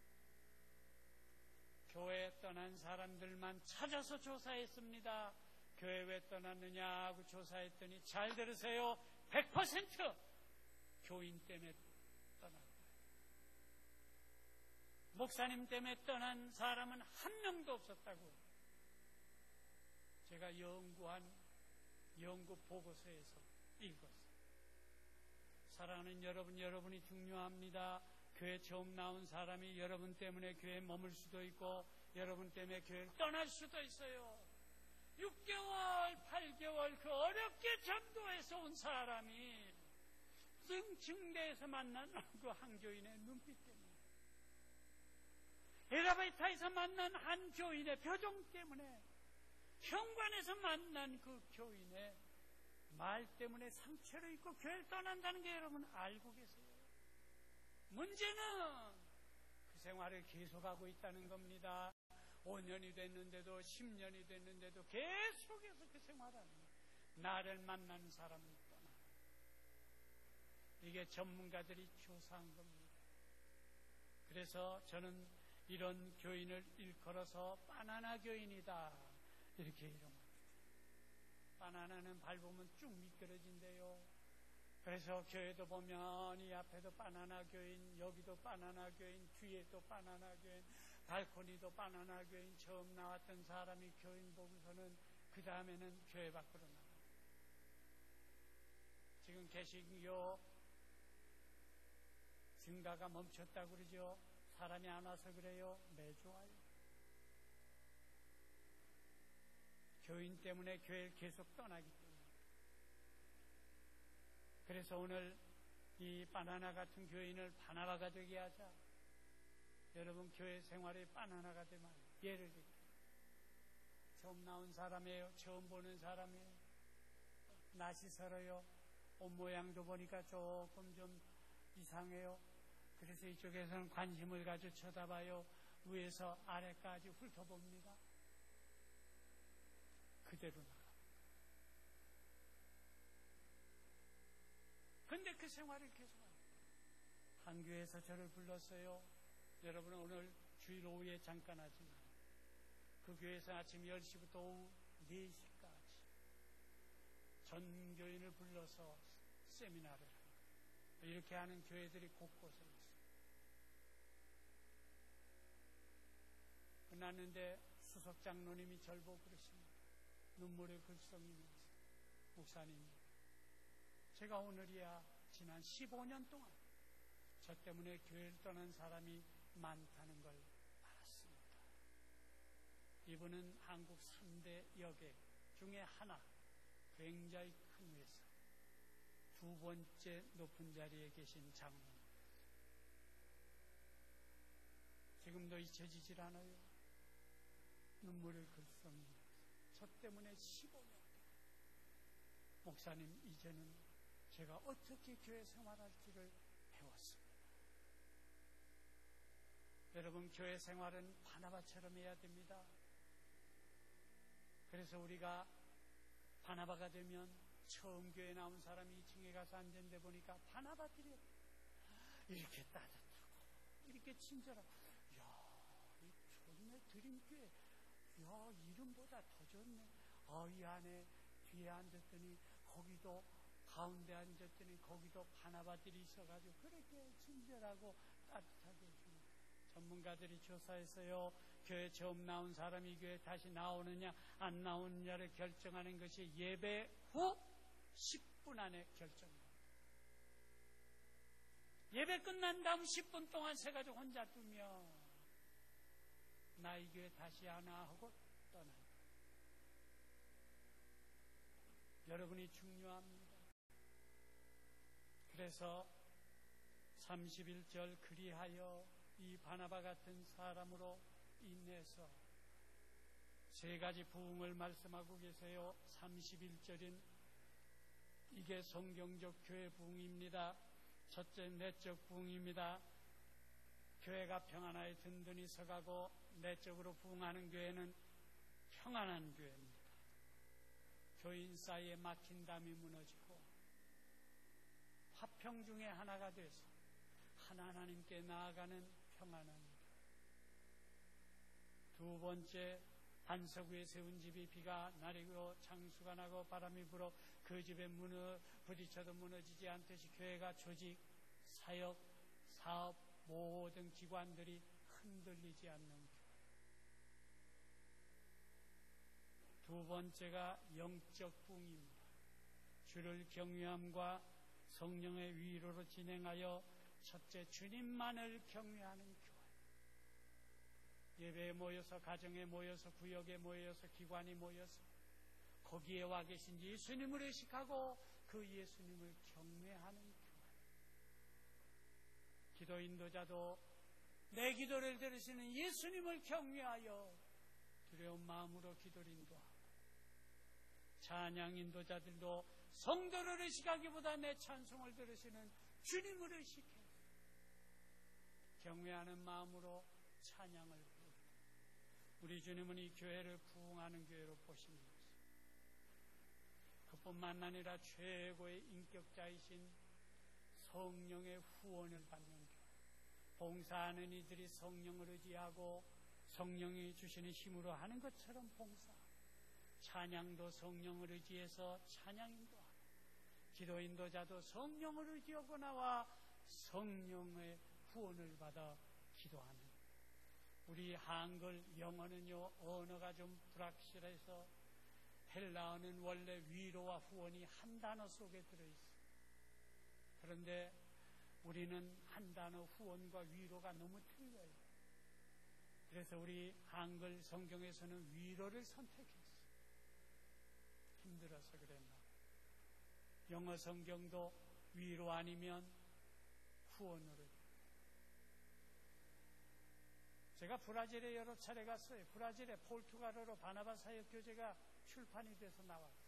[SPEAKER 2] 교회 떠난 사람들만 찾아서 조사했습니다. 교회 왜 떠났느냐 하고 조사했더니 잘 들으세요. 100% 교인 때문에 떠난 거예요. 목사님 때문에 떠난 사람은 한 명도 없었다고 제가 연구한 연구 보고서에서 읽었어요. 사랑하는 여러분, 여러분이 중요합니다. 교회 처음 나온 사람이 여러분 때문에 교회에 머물 수도 있고 여러분 때문에 교회를 떠날 수도 있어요. 6개월, 8개월 그 어렵게 전도해서 온 사람이 증대에서 만난 그 한 교인의 눈빛 때문에, 에라바이타에서 만난 한 교인의 표정 때문에, 현관에서 만난 그 교인의 말 때문에 상처를 입고 교회를 떠난다는 게 여러분 알고 계세요? 문제는 그 생활을 계속하고 있다는 겁니다. 5년이 됐는데도 10년이 됐는데도 계속해서 그 생활을 합니다. 나를 만나는 사람을 떠나. 이게 전문가들이 조사한 겁니다. 그래서 저는 이런 교인을 일컬어서 바나나 교인이다 이렇게 이름합니다. 바나나는 밟으면 쭉 미끄러진대요. 그래서 교회도 보면 이 앞에도 바나나 교인, 여기도 바나나 교인, 뒤에도 바나나 교인, 발코니도 바나나 교인, 처음 나왔던 사람이 교인 보고서는 그 다음에는 교회 밖으로 나가요. 지금 개신교 증가가 멈췄다고 그러죠. 사람이 안 와서 그래요. 매주 와요. 교인 때문에 교회를 계속 떠나기 때문에. 그래서 오늘 이 바나나 같은 교인을 바나바가 되게 하자. 여러분 교회 생활에 바나나가 되면 예를 들게. 처음 나온 사람이에요. 처음 보는 사람이에요. 낯이 설어요. 옷 모양도 보니까 조금 좀 이상해요. 그래서 이쪽에서는 관심을 가지고 쳐다봐요. 위에서 아래까지 훑어봅니다. 그대로 나갑니다. 근데 그 생활을 계속합니다. 한 교회에서 저를 불렀어요. 여러분은 오늘 주일 오후에 잠깐 하지만 그 교회에서 아침 10시부터 오후 4시까지 전 교인을 불러서 세미나를 하는 거예요. 이렇게 하는 교회들이 곳곳에 있어요. 끝났는데 수석 장로님이 절 보고 그러십니다. 눈물을 글썽이면서 목사님, 제가 오늘이야 지난 15년 동안 저 때문에 교회를 떠난 사람이 많다는 걸 알았습니다. 이분은 한국 3대 여객 중에 하나, 굉장히 큰 회사 두 번째 높은 자리에 계신 장로님. 지금도 잊혀지질 않아요. 눈물을 글썽이면서 저 때문에 15년 목사님, 이제는 제가 어떻게 교회 생활할지를 배웠습니다. 여러분, 교회 생활은 바나바처럼 해야 됩니다. 그래서 우리가 바나바가 되면 처음 교회 나온 사람이 2층에 가서 앉았는데 보니까 바나바들이 이렇게 따뜻하고 이렇게 친절하고, 이야, 이 좋네 드림 교회, 야, 이름보다 더 좋네. 이 안에 뒤에 앉았더니 거기도 가운데 앉았더니 거기도 바나바들이 있어가지고 그렇게 친절하고 따뜻하게 해주는. 전문가들이 조사했어요. 교회 처음 나온 사람이 교회 다시 나오느냐 안 나오느냐를 결정하는 것이 예배 후 10분 안에 결정합니다. 예배 끝난 다음 10분 동안 서가지고 혼자 두면 나 이 교회 다시 하나 하고 떠나요. 여러분이 중요합니다. 그래서 31절 그리하여 이 바나바 같은 사람으로 인해서 세 가지 부흥을 말씀하고 계세요. 31절인 이게 성경적 교회 부흥입니다. 첫째 내적 부흥입니다. 교회가 평안하여 든든히 서가고 내적으로 부흥하는 교회는 평안한 교회입니다. 교인 사이에 막힌 담이 무너지고 화평 중에 하나가 돼서 하나님께 나아가는 평안합니다. 두 번째, 반석 위에 세운 집이 비가 내리고 창수가 나고 바람이 불어 그 집에 부딪혀도 무너지지 않듯이 교회가 조직, 사역, 사업, 모든 기관들이 흔들리지 않는 교회. 두 번째가 영적 부흥입니다. 주를 경외함과 성령의 위로로 진행하여 첫째 주님만을 경외하는 교회. 예배에 모여서, 가정에 모여서, 구역에 모여서, 기관이 모여서 거기에 와 계신 예수님을 의식하고 그 예수님을 경외하는 교회. 기도 인도자도 내 기도를 들으시는 예수님을 경외하여 두려운 마음으로 기도를 인도하고, 찬양 인도자들도 성도를 의식하기보다 내 찬송을 들으시는 주님을 의식해 경외하는 마음으로 찬양을 부르고, 우리 주님은 이 교회를 부흥하는 교회로 보십니다. 그뿐만 아니라 최고의 인격자이신 성령의 후원을 받는 교회. 봉사하는 이들이 성령을 의지하고 성령이 주시는 힘으로 하는 것처럼 봉사하고, 찬양도 성령을 의지해서 찬양인도 하고, 기도 인도자도 성령을 의지하고 나와 성령의 후원을 받아 기도하는. 우리 한글 영어는요, 언어가 좀 불확실해서 헬라어는 원래 위로와 후원이 한 단어 속에 들어있어요. 그런데 우리는 한 단어 후원과 위로가 너무 틀려요. 그래서 우리 한글 성경에서는 위로를 선택했어요. 힘들어서 그랬나. 영어 성경도 위로 아니면 후원으로. 제가 브라질에 여러 차례 갔어요. 브라질에 포르투갈어로 바나바 사역 교재가 출판이 돼서 나왔어요.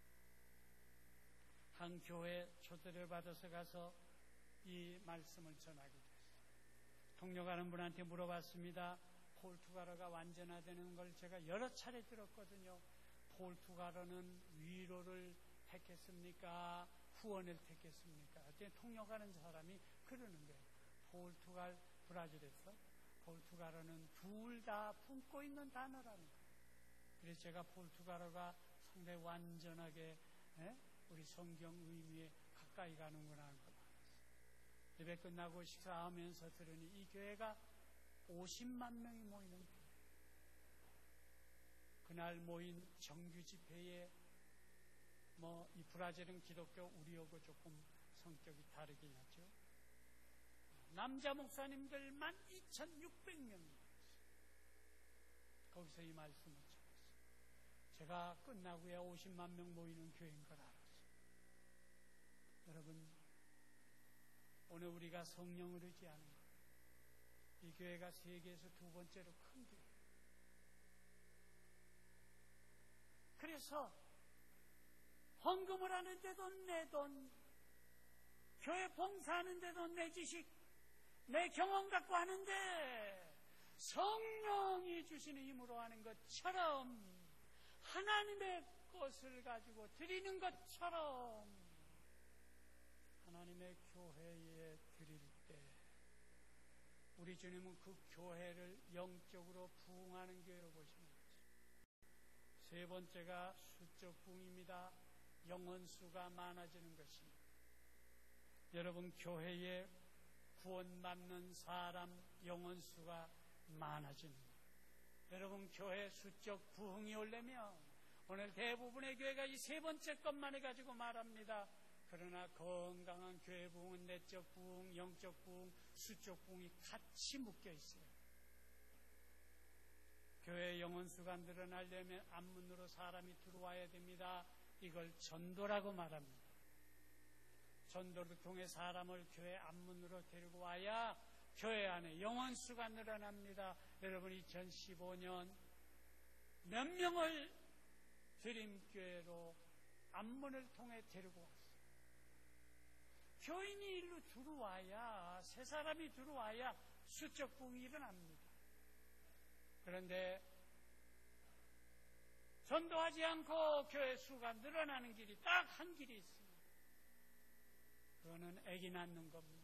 [SPEAKER 2] 한 교회 초대를 받아서 가서 이 말씀을 전하게 됐어요. 통역하는 분한테 물어봤습니다. 포르투갈어가 완전화되는 걸 제가 여러 차례 들었거든요. 포르투갈어는 위로를 택했습니까? 후원을 택했습니까? 그때 통역하는 사람이 그러는 거예요. 포르투갈, 브라질에서 포르투갈어는 둘 다 품고 있는 단어라는 거예요. 그래서 제가 포르투갈어가 상당히 완전하게 우리 성경 의미에 가까이 가는구나 하는 걸 알았어요. 예배 끝나고 식사하면서 들으니 이 교회가 50만 명이 모이는 교회. 그날 모인 정규 집회에 이 브라질은 기독교, 우리하고 조금 성격이 다르긴 하죠. 남자 목사님들만 2,600명이 거기서 이 말씀을 전했어요. 제가 끝나고야 50만 명 모이는 교회인 걸 알았어요. 여러분, 오늘 우리가 성령을 의지하는 것, 이 교회가 세계에서 두 번째로 큰 교회. 그래서 헌금을 하는데도 내 돈, 교회 봉사하는데도 내 지식, 내 경험 갖고 하는데 성령이 주시는 힘으로 하는 것처럼, 하나님의 것을 가지고 드리는 것처럼 하나님의 교회에 드릴 때 우리 주님은 그 교회를 영적으로 부흥하는 교회로 보시는 거죠. 세 번째가 수적 부흥입니다. 영혼수가 많아지는 것입니다. 여러분, 교회에 구원받는 사람 영혼수가 많아지는 거예요. 여러분, 교회 수적 부흥이 오려면 오늘 대부분의 교회가 이 세 번째 것만 해가지고 말합니다. 그러나 건강한 교회 부흥은 내적 부흥, 영적 부흥, 수적 부흥이 같이 묶여 있어요. 교회 영혼수가 늘어나려면 앞문으로 사람이 들어와야 됩니다. 이걸 전도라고 말합니다. 전도를 통해 사람을 교회 앞문으로 데리고 와야 교회 안에 영혼수가 늘어납니다. 여러분, 2015년 몇 명을 드림교회로 앞문을 통해 데리고 왔어요. 교인이 일로 들어와야, 새 사람이 들어와야 수적 부흥이 일어납니다. 그런데 전도하지 않고 교회 수가 늘어나는 길이 딱 한 길이 있습니다. 그거는 아기 낳는 겁니다.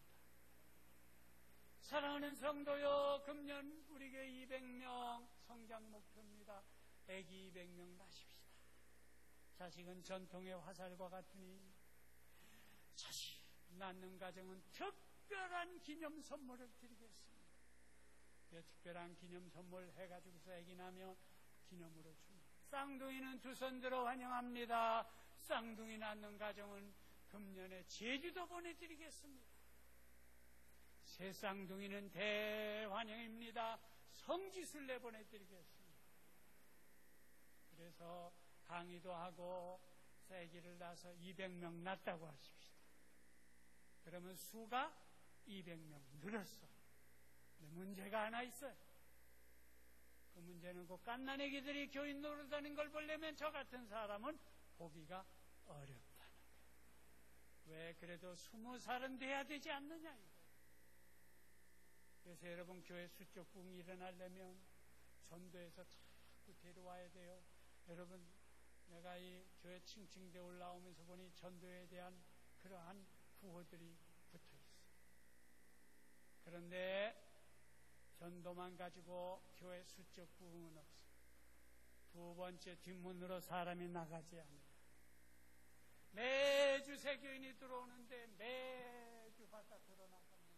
[SPEAKER 2] 사랑하는 성도요, 금년 우리 교회 200명 성장 목표입니다. 아기 200명 낳으십시다. 자식은 전통의 화살과 같으니 자식 낳는 가정은 특별한 기념 선물을 드리겠습니다. 특별한 기념 선물 해가지고서 아기 나면 기념으로 줍니다. 쌍둥이는 두 손 들어 환영합니다. 쌍둥이 낳는 가정은 금년에 제주도 보내드리겠습니다. 새 쌍둥이는 대환영입니다. 성지순례 보내드리겠습니다. 그래서 강의도 하고 아기를 낳아서 200명 낳았다고 하십시다. 그러면 수가 200명 늘었어. 근데 문제가 하나 있어요. 그 문제는 그 갓난애기들이 교인 노릇하는 걸 보려면 저 같은 사람은 보기가 어렵다는 거예요. 왜? 그래도 20살은 돼야 되지 않느냐 이거예요. 그래서 여러분, 교회 수적 부흥이 일어나려면 전도에서 자꾸 데려와야 돼요. 여러분, 내가 이 교회 층층대 올라오면서 보니 전도에 대한 그러한 구호들이 붙어 있어요. 그런데 전도만 가지고 교회 수적 부흥은 없어요. 두 번째, 뒷문으로 사람이 나가지 않아요. 매주 새 교인이 들어오는데 매주 바깥으로 나갑니다.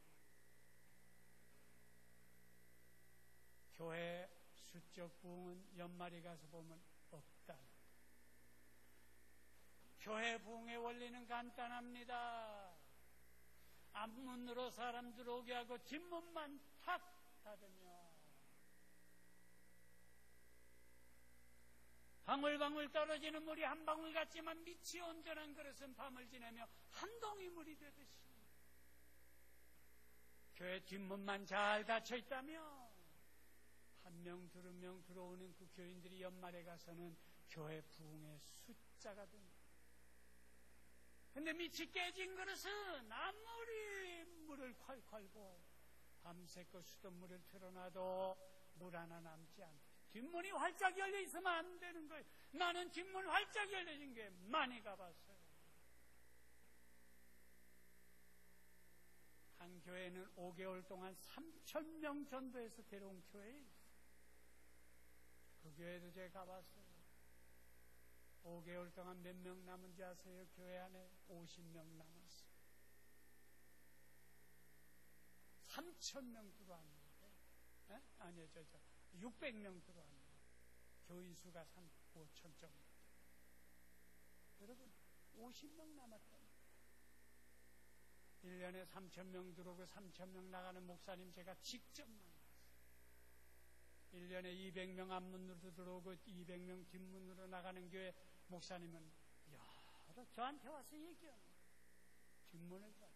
[SPEAKER 2] 교회 수적 부흥은 연말에 가서 보면 없다는 거예요. 교회 부흥의 원리는 간단합니다. 앞문으로 사람 들어오게 하고 뒷문만 탁 닫으며 방울방울 떨어지는 물이 한 방울 같지만 밑이 온전한 그릇은 밤을 지내며 한 동이 물이 되듯이 교회 뒷문만 잘 닫혀 있다면 한 명, 두 명 들어오는 그 교인들이 연말에 가서는 교회 부흥의 숫자가 됩니다. 근데 밑이 깨진 그릇은 아무리 물을 콸콸 부어 밤새껏 수돗물을 틀어놔도 물 하나 남지 않다. 뒷문이 활짝 열려 있으면 안 되는 거예요. 나는 뒷문 활짝 열려진 게 많이 가봤어요. 한 교회는 5개월 동안 3,000명 전도해서 데려온 교회에 있어요. 그 교회도 제가 가봤어요. 5개월 동안 몇 명 남은지 아세요? 교회 안에 50명 남았어요. 3,000명 들어왔는데, 아니요, 600명 들어왔는데, 교인 수가 5,000 정도. 여러분, 50명 남았다니까. 1년에 3,000명 들어오고 3,000명 나가는 목사님 제가 직접 만났어요. 1년에 200명 앞문으로 들어오고 200명 뒷문으로 나가는 교회 목사님은 여러 저한테 와서 얘기하는 거예요. 뒷문을 닫아.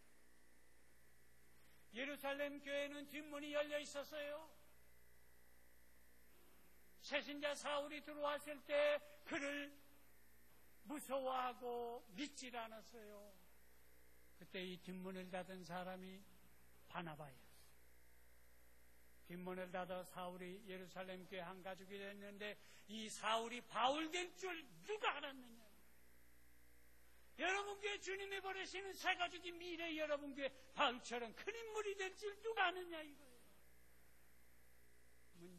[SPEAKER 2] 예루살렘 교회는 뒷문이 열려 있었어요. 새신자 사울이 들어왔을 때 그를 무서워하고 믿질 않았어요. 그때 이 뒷문을 닫은 사람이 바나바였어요. 뒷문을 닫아 사울이 예루살렘 교회 한 가족이 됐는데 이 사울이 바울 될 줄 누가 알았느냐. 여러분 교회 주님이 보내시는 새 가족이 미래 여러분 교회 바울처럼 큰 인물이 될 줄 누가 아느냐 이거예요.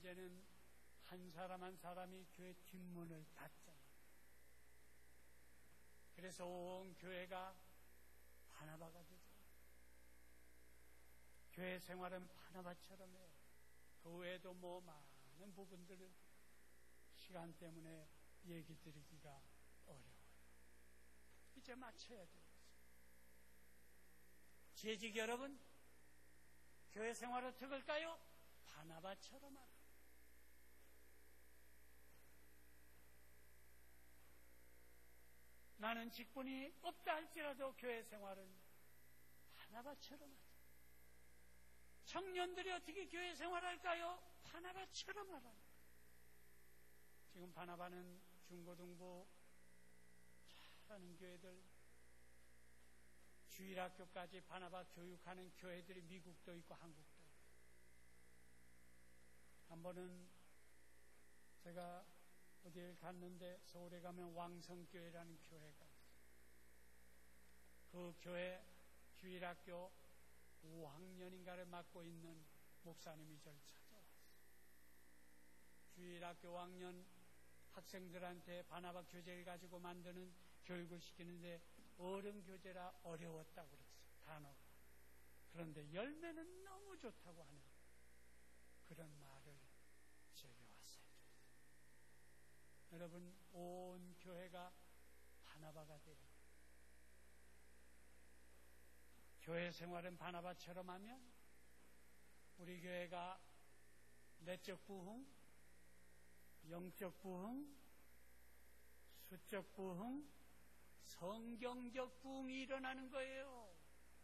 [SPEAKER 2] 이제는 한 사람 한 사람이 교회 뒷문을 닫잖아요. 그래서 온 교회가 바나바가 되죠. 교회 생활은 바나바처럼 해요. 그 외에도 많은 부분들을 시간 때문에 얘기 드리기가 어려워요. 이제 마쳐야 되겠어요. 재직 여러분, 교회 생활 어떻게 할까요? 바나바처럼 하라. 나는 직분이 없다 할지라도 교회 생활은 바나바처럼 하자. 청년들이 어떻게 교회 생활할까요? 바나바처럼 하라. 지금 바나바는 중고등부 잘하는 교회들, 주일학교까지 바나바 교육하는 교회들이 미국도 있고 한국도 있고. 한 번은 제가 어디에 갔는데 서울에 가면 왕성교회라는 교회가 있어요. 그 교회 주일학교 5학년인가를 맡고 있는 목사님이 저를 찾아왔어요. 주일학교 5학년 학생들한테 바나바 교재를 가지고 만드는 교육을 시키는데 어른 교재라 어려웠다고 그랬어요. 단어가. 그런데 열매는 너무 좋다고 하는 그런 말을 제게 왔어요. 여러분, 온 교회가 바나바가 돼요. 교회 생활은 바나바처럼 하면 우리 교회가 내적 부흥, 영적 부흥, 수적 부흥, 성경적 부흥이 일어나는 거예요.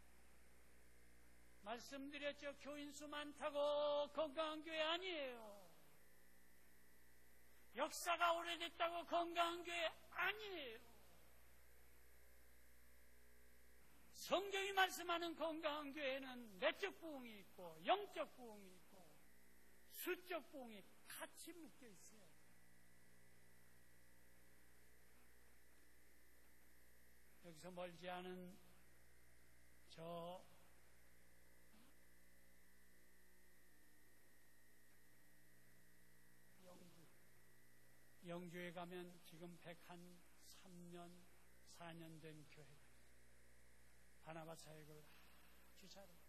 [SPEAKER 2] 말씀드렸죠. 교인 수 많다고 건강한 교회 아니에요. 역사가 오래됐다고 건강한 교회 아니에요. 성경이 말씀하는 건강한 교회는 내적 부흥이 있고 영적 부흥이 있고 수적 부흥이 같이 묶여 있어요. 여기서 멀지 않은 저 영주에 가면 지금 103년, 4년 된 교회가 바나바 사역을 아주 잘해요.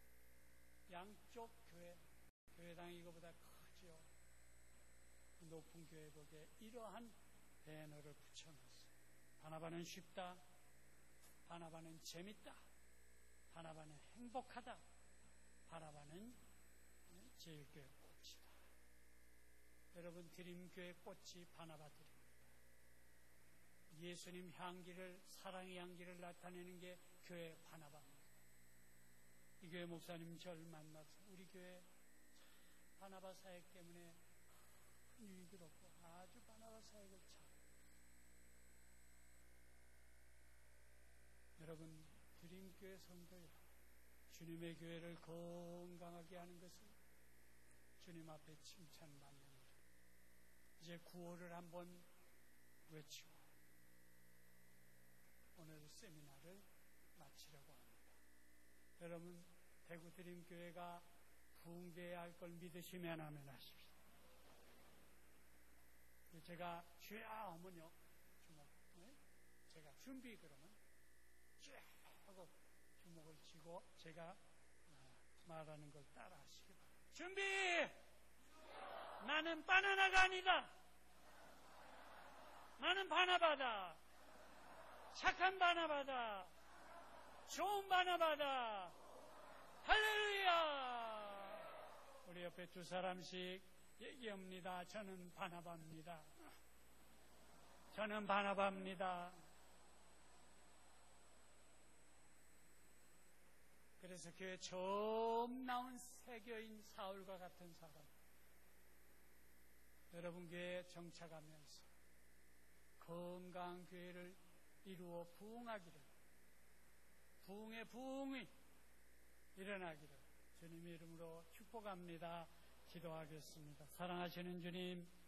[SPEAKER 2] 양쪽 교회당이 이거보다 크죠. 높은 교회복에 이러한 배너를 붙여놨어요. 바나바는 쉽다. 바나바는 재밌다. 바나바는 행복하다. 바나바는 제일교회 꽃이다. 여러분, 드림교회 꽃이 바나바들입니다. 예수님 향기를, 사랑의 향기를 나타내는 게 교회 바나바입니다. 이 교회 목사님 저를 만나서 우리 교회 바나바 사역 때문에 큰 유익을 얻고 아주 바나바 사역을 잘. 여러분, 드림교회 성도여, 주님의 교회를 건강하게 하는 것은 주님 앞에 칭찬받는 일. 이제 구호를 한번 외치고 오늘 세미나를 마치려고 합니다. 여러분, 대구 드림교회가 부흥되어야 할 걸 믿으시면 아멘 하십시오. 제가 주야 하면요, 주먹, 제가 준비 그러면 쭉 하고 주먹을 쥐고 제가 말하는 걸 따라 하시기 바랍니다. 준비! 나는 바나나가 아니다. 나는 바나바다. 착한 바나바다. 좋은 바나바다. 할렐루야! 우리 옆에 두 사람씩 얘기합니다. 저는 바나바입니다. 저는 바나바입니다. 그래서 교회 처음 나온 세교인 사울과 같은 사람, 여러분 교회에 정착하면서 건강한 교회를 이루어 부흥하기를, 부흥의 부흥이 일어나기를 주님의 이름으로 축복합니다. 기도하겠습니다. 사랑하시는 주님,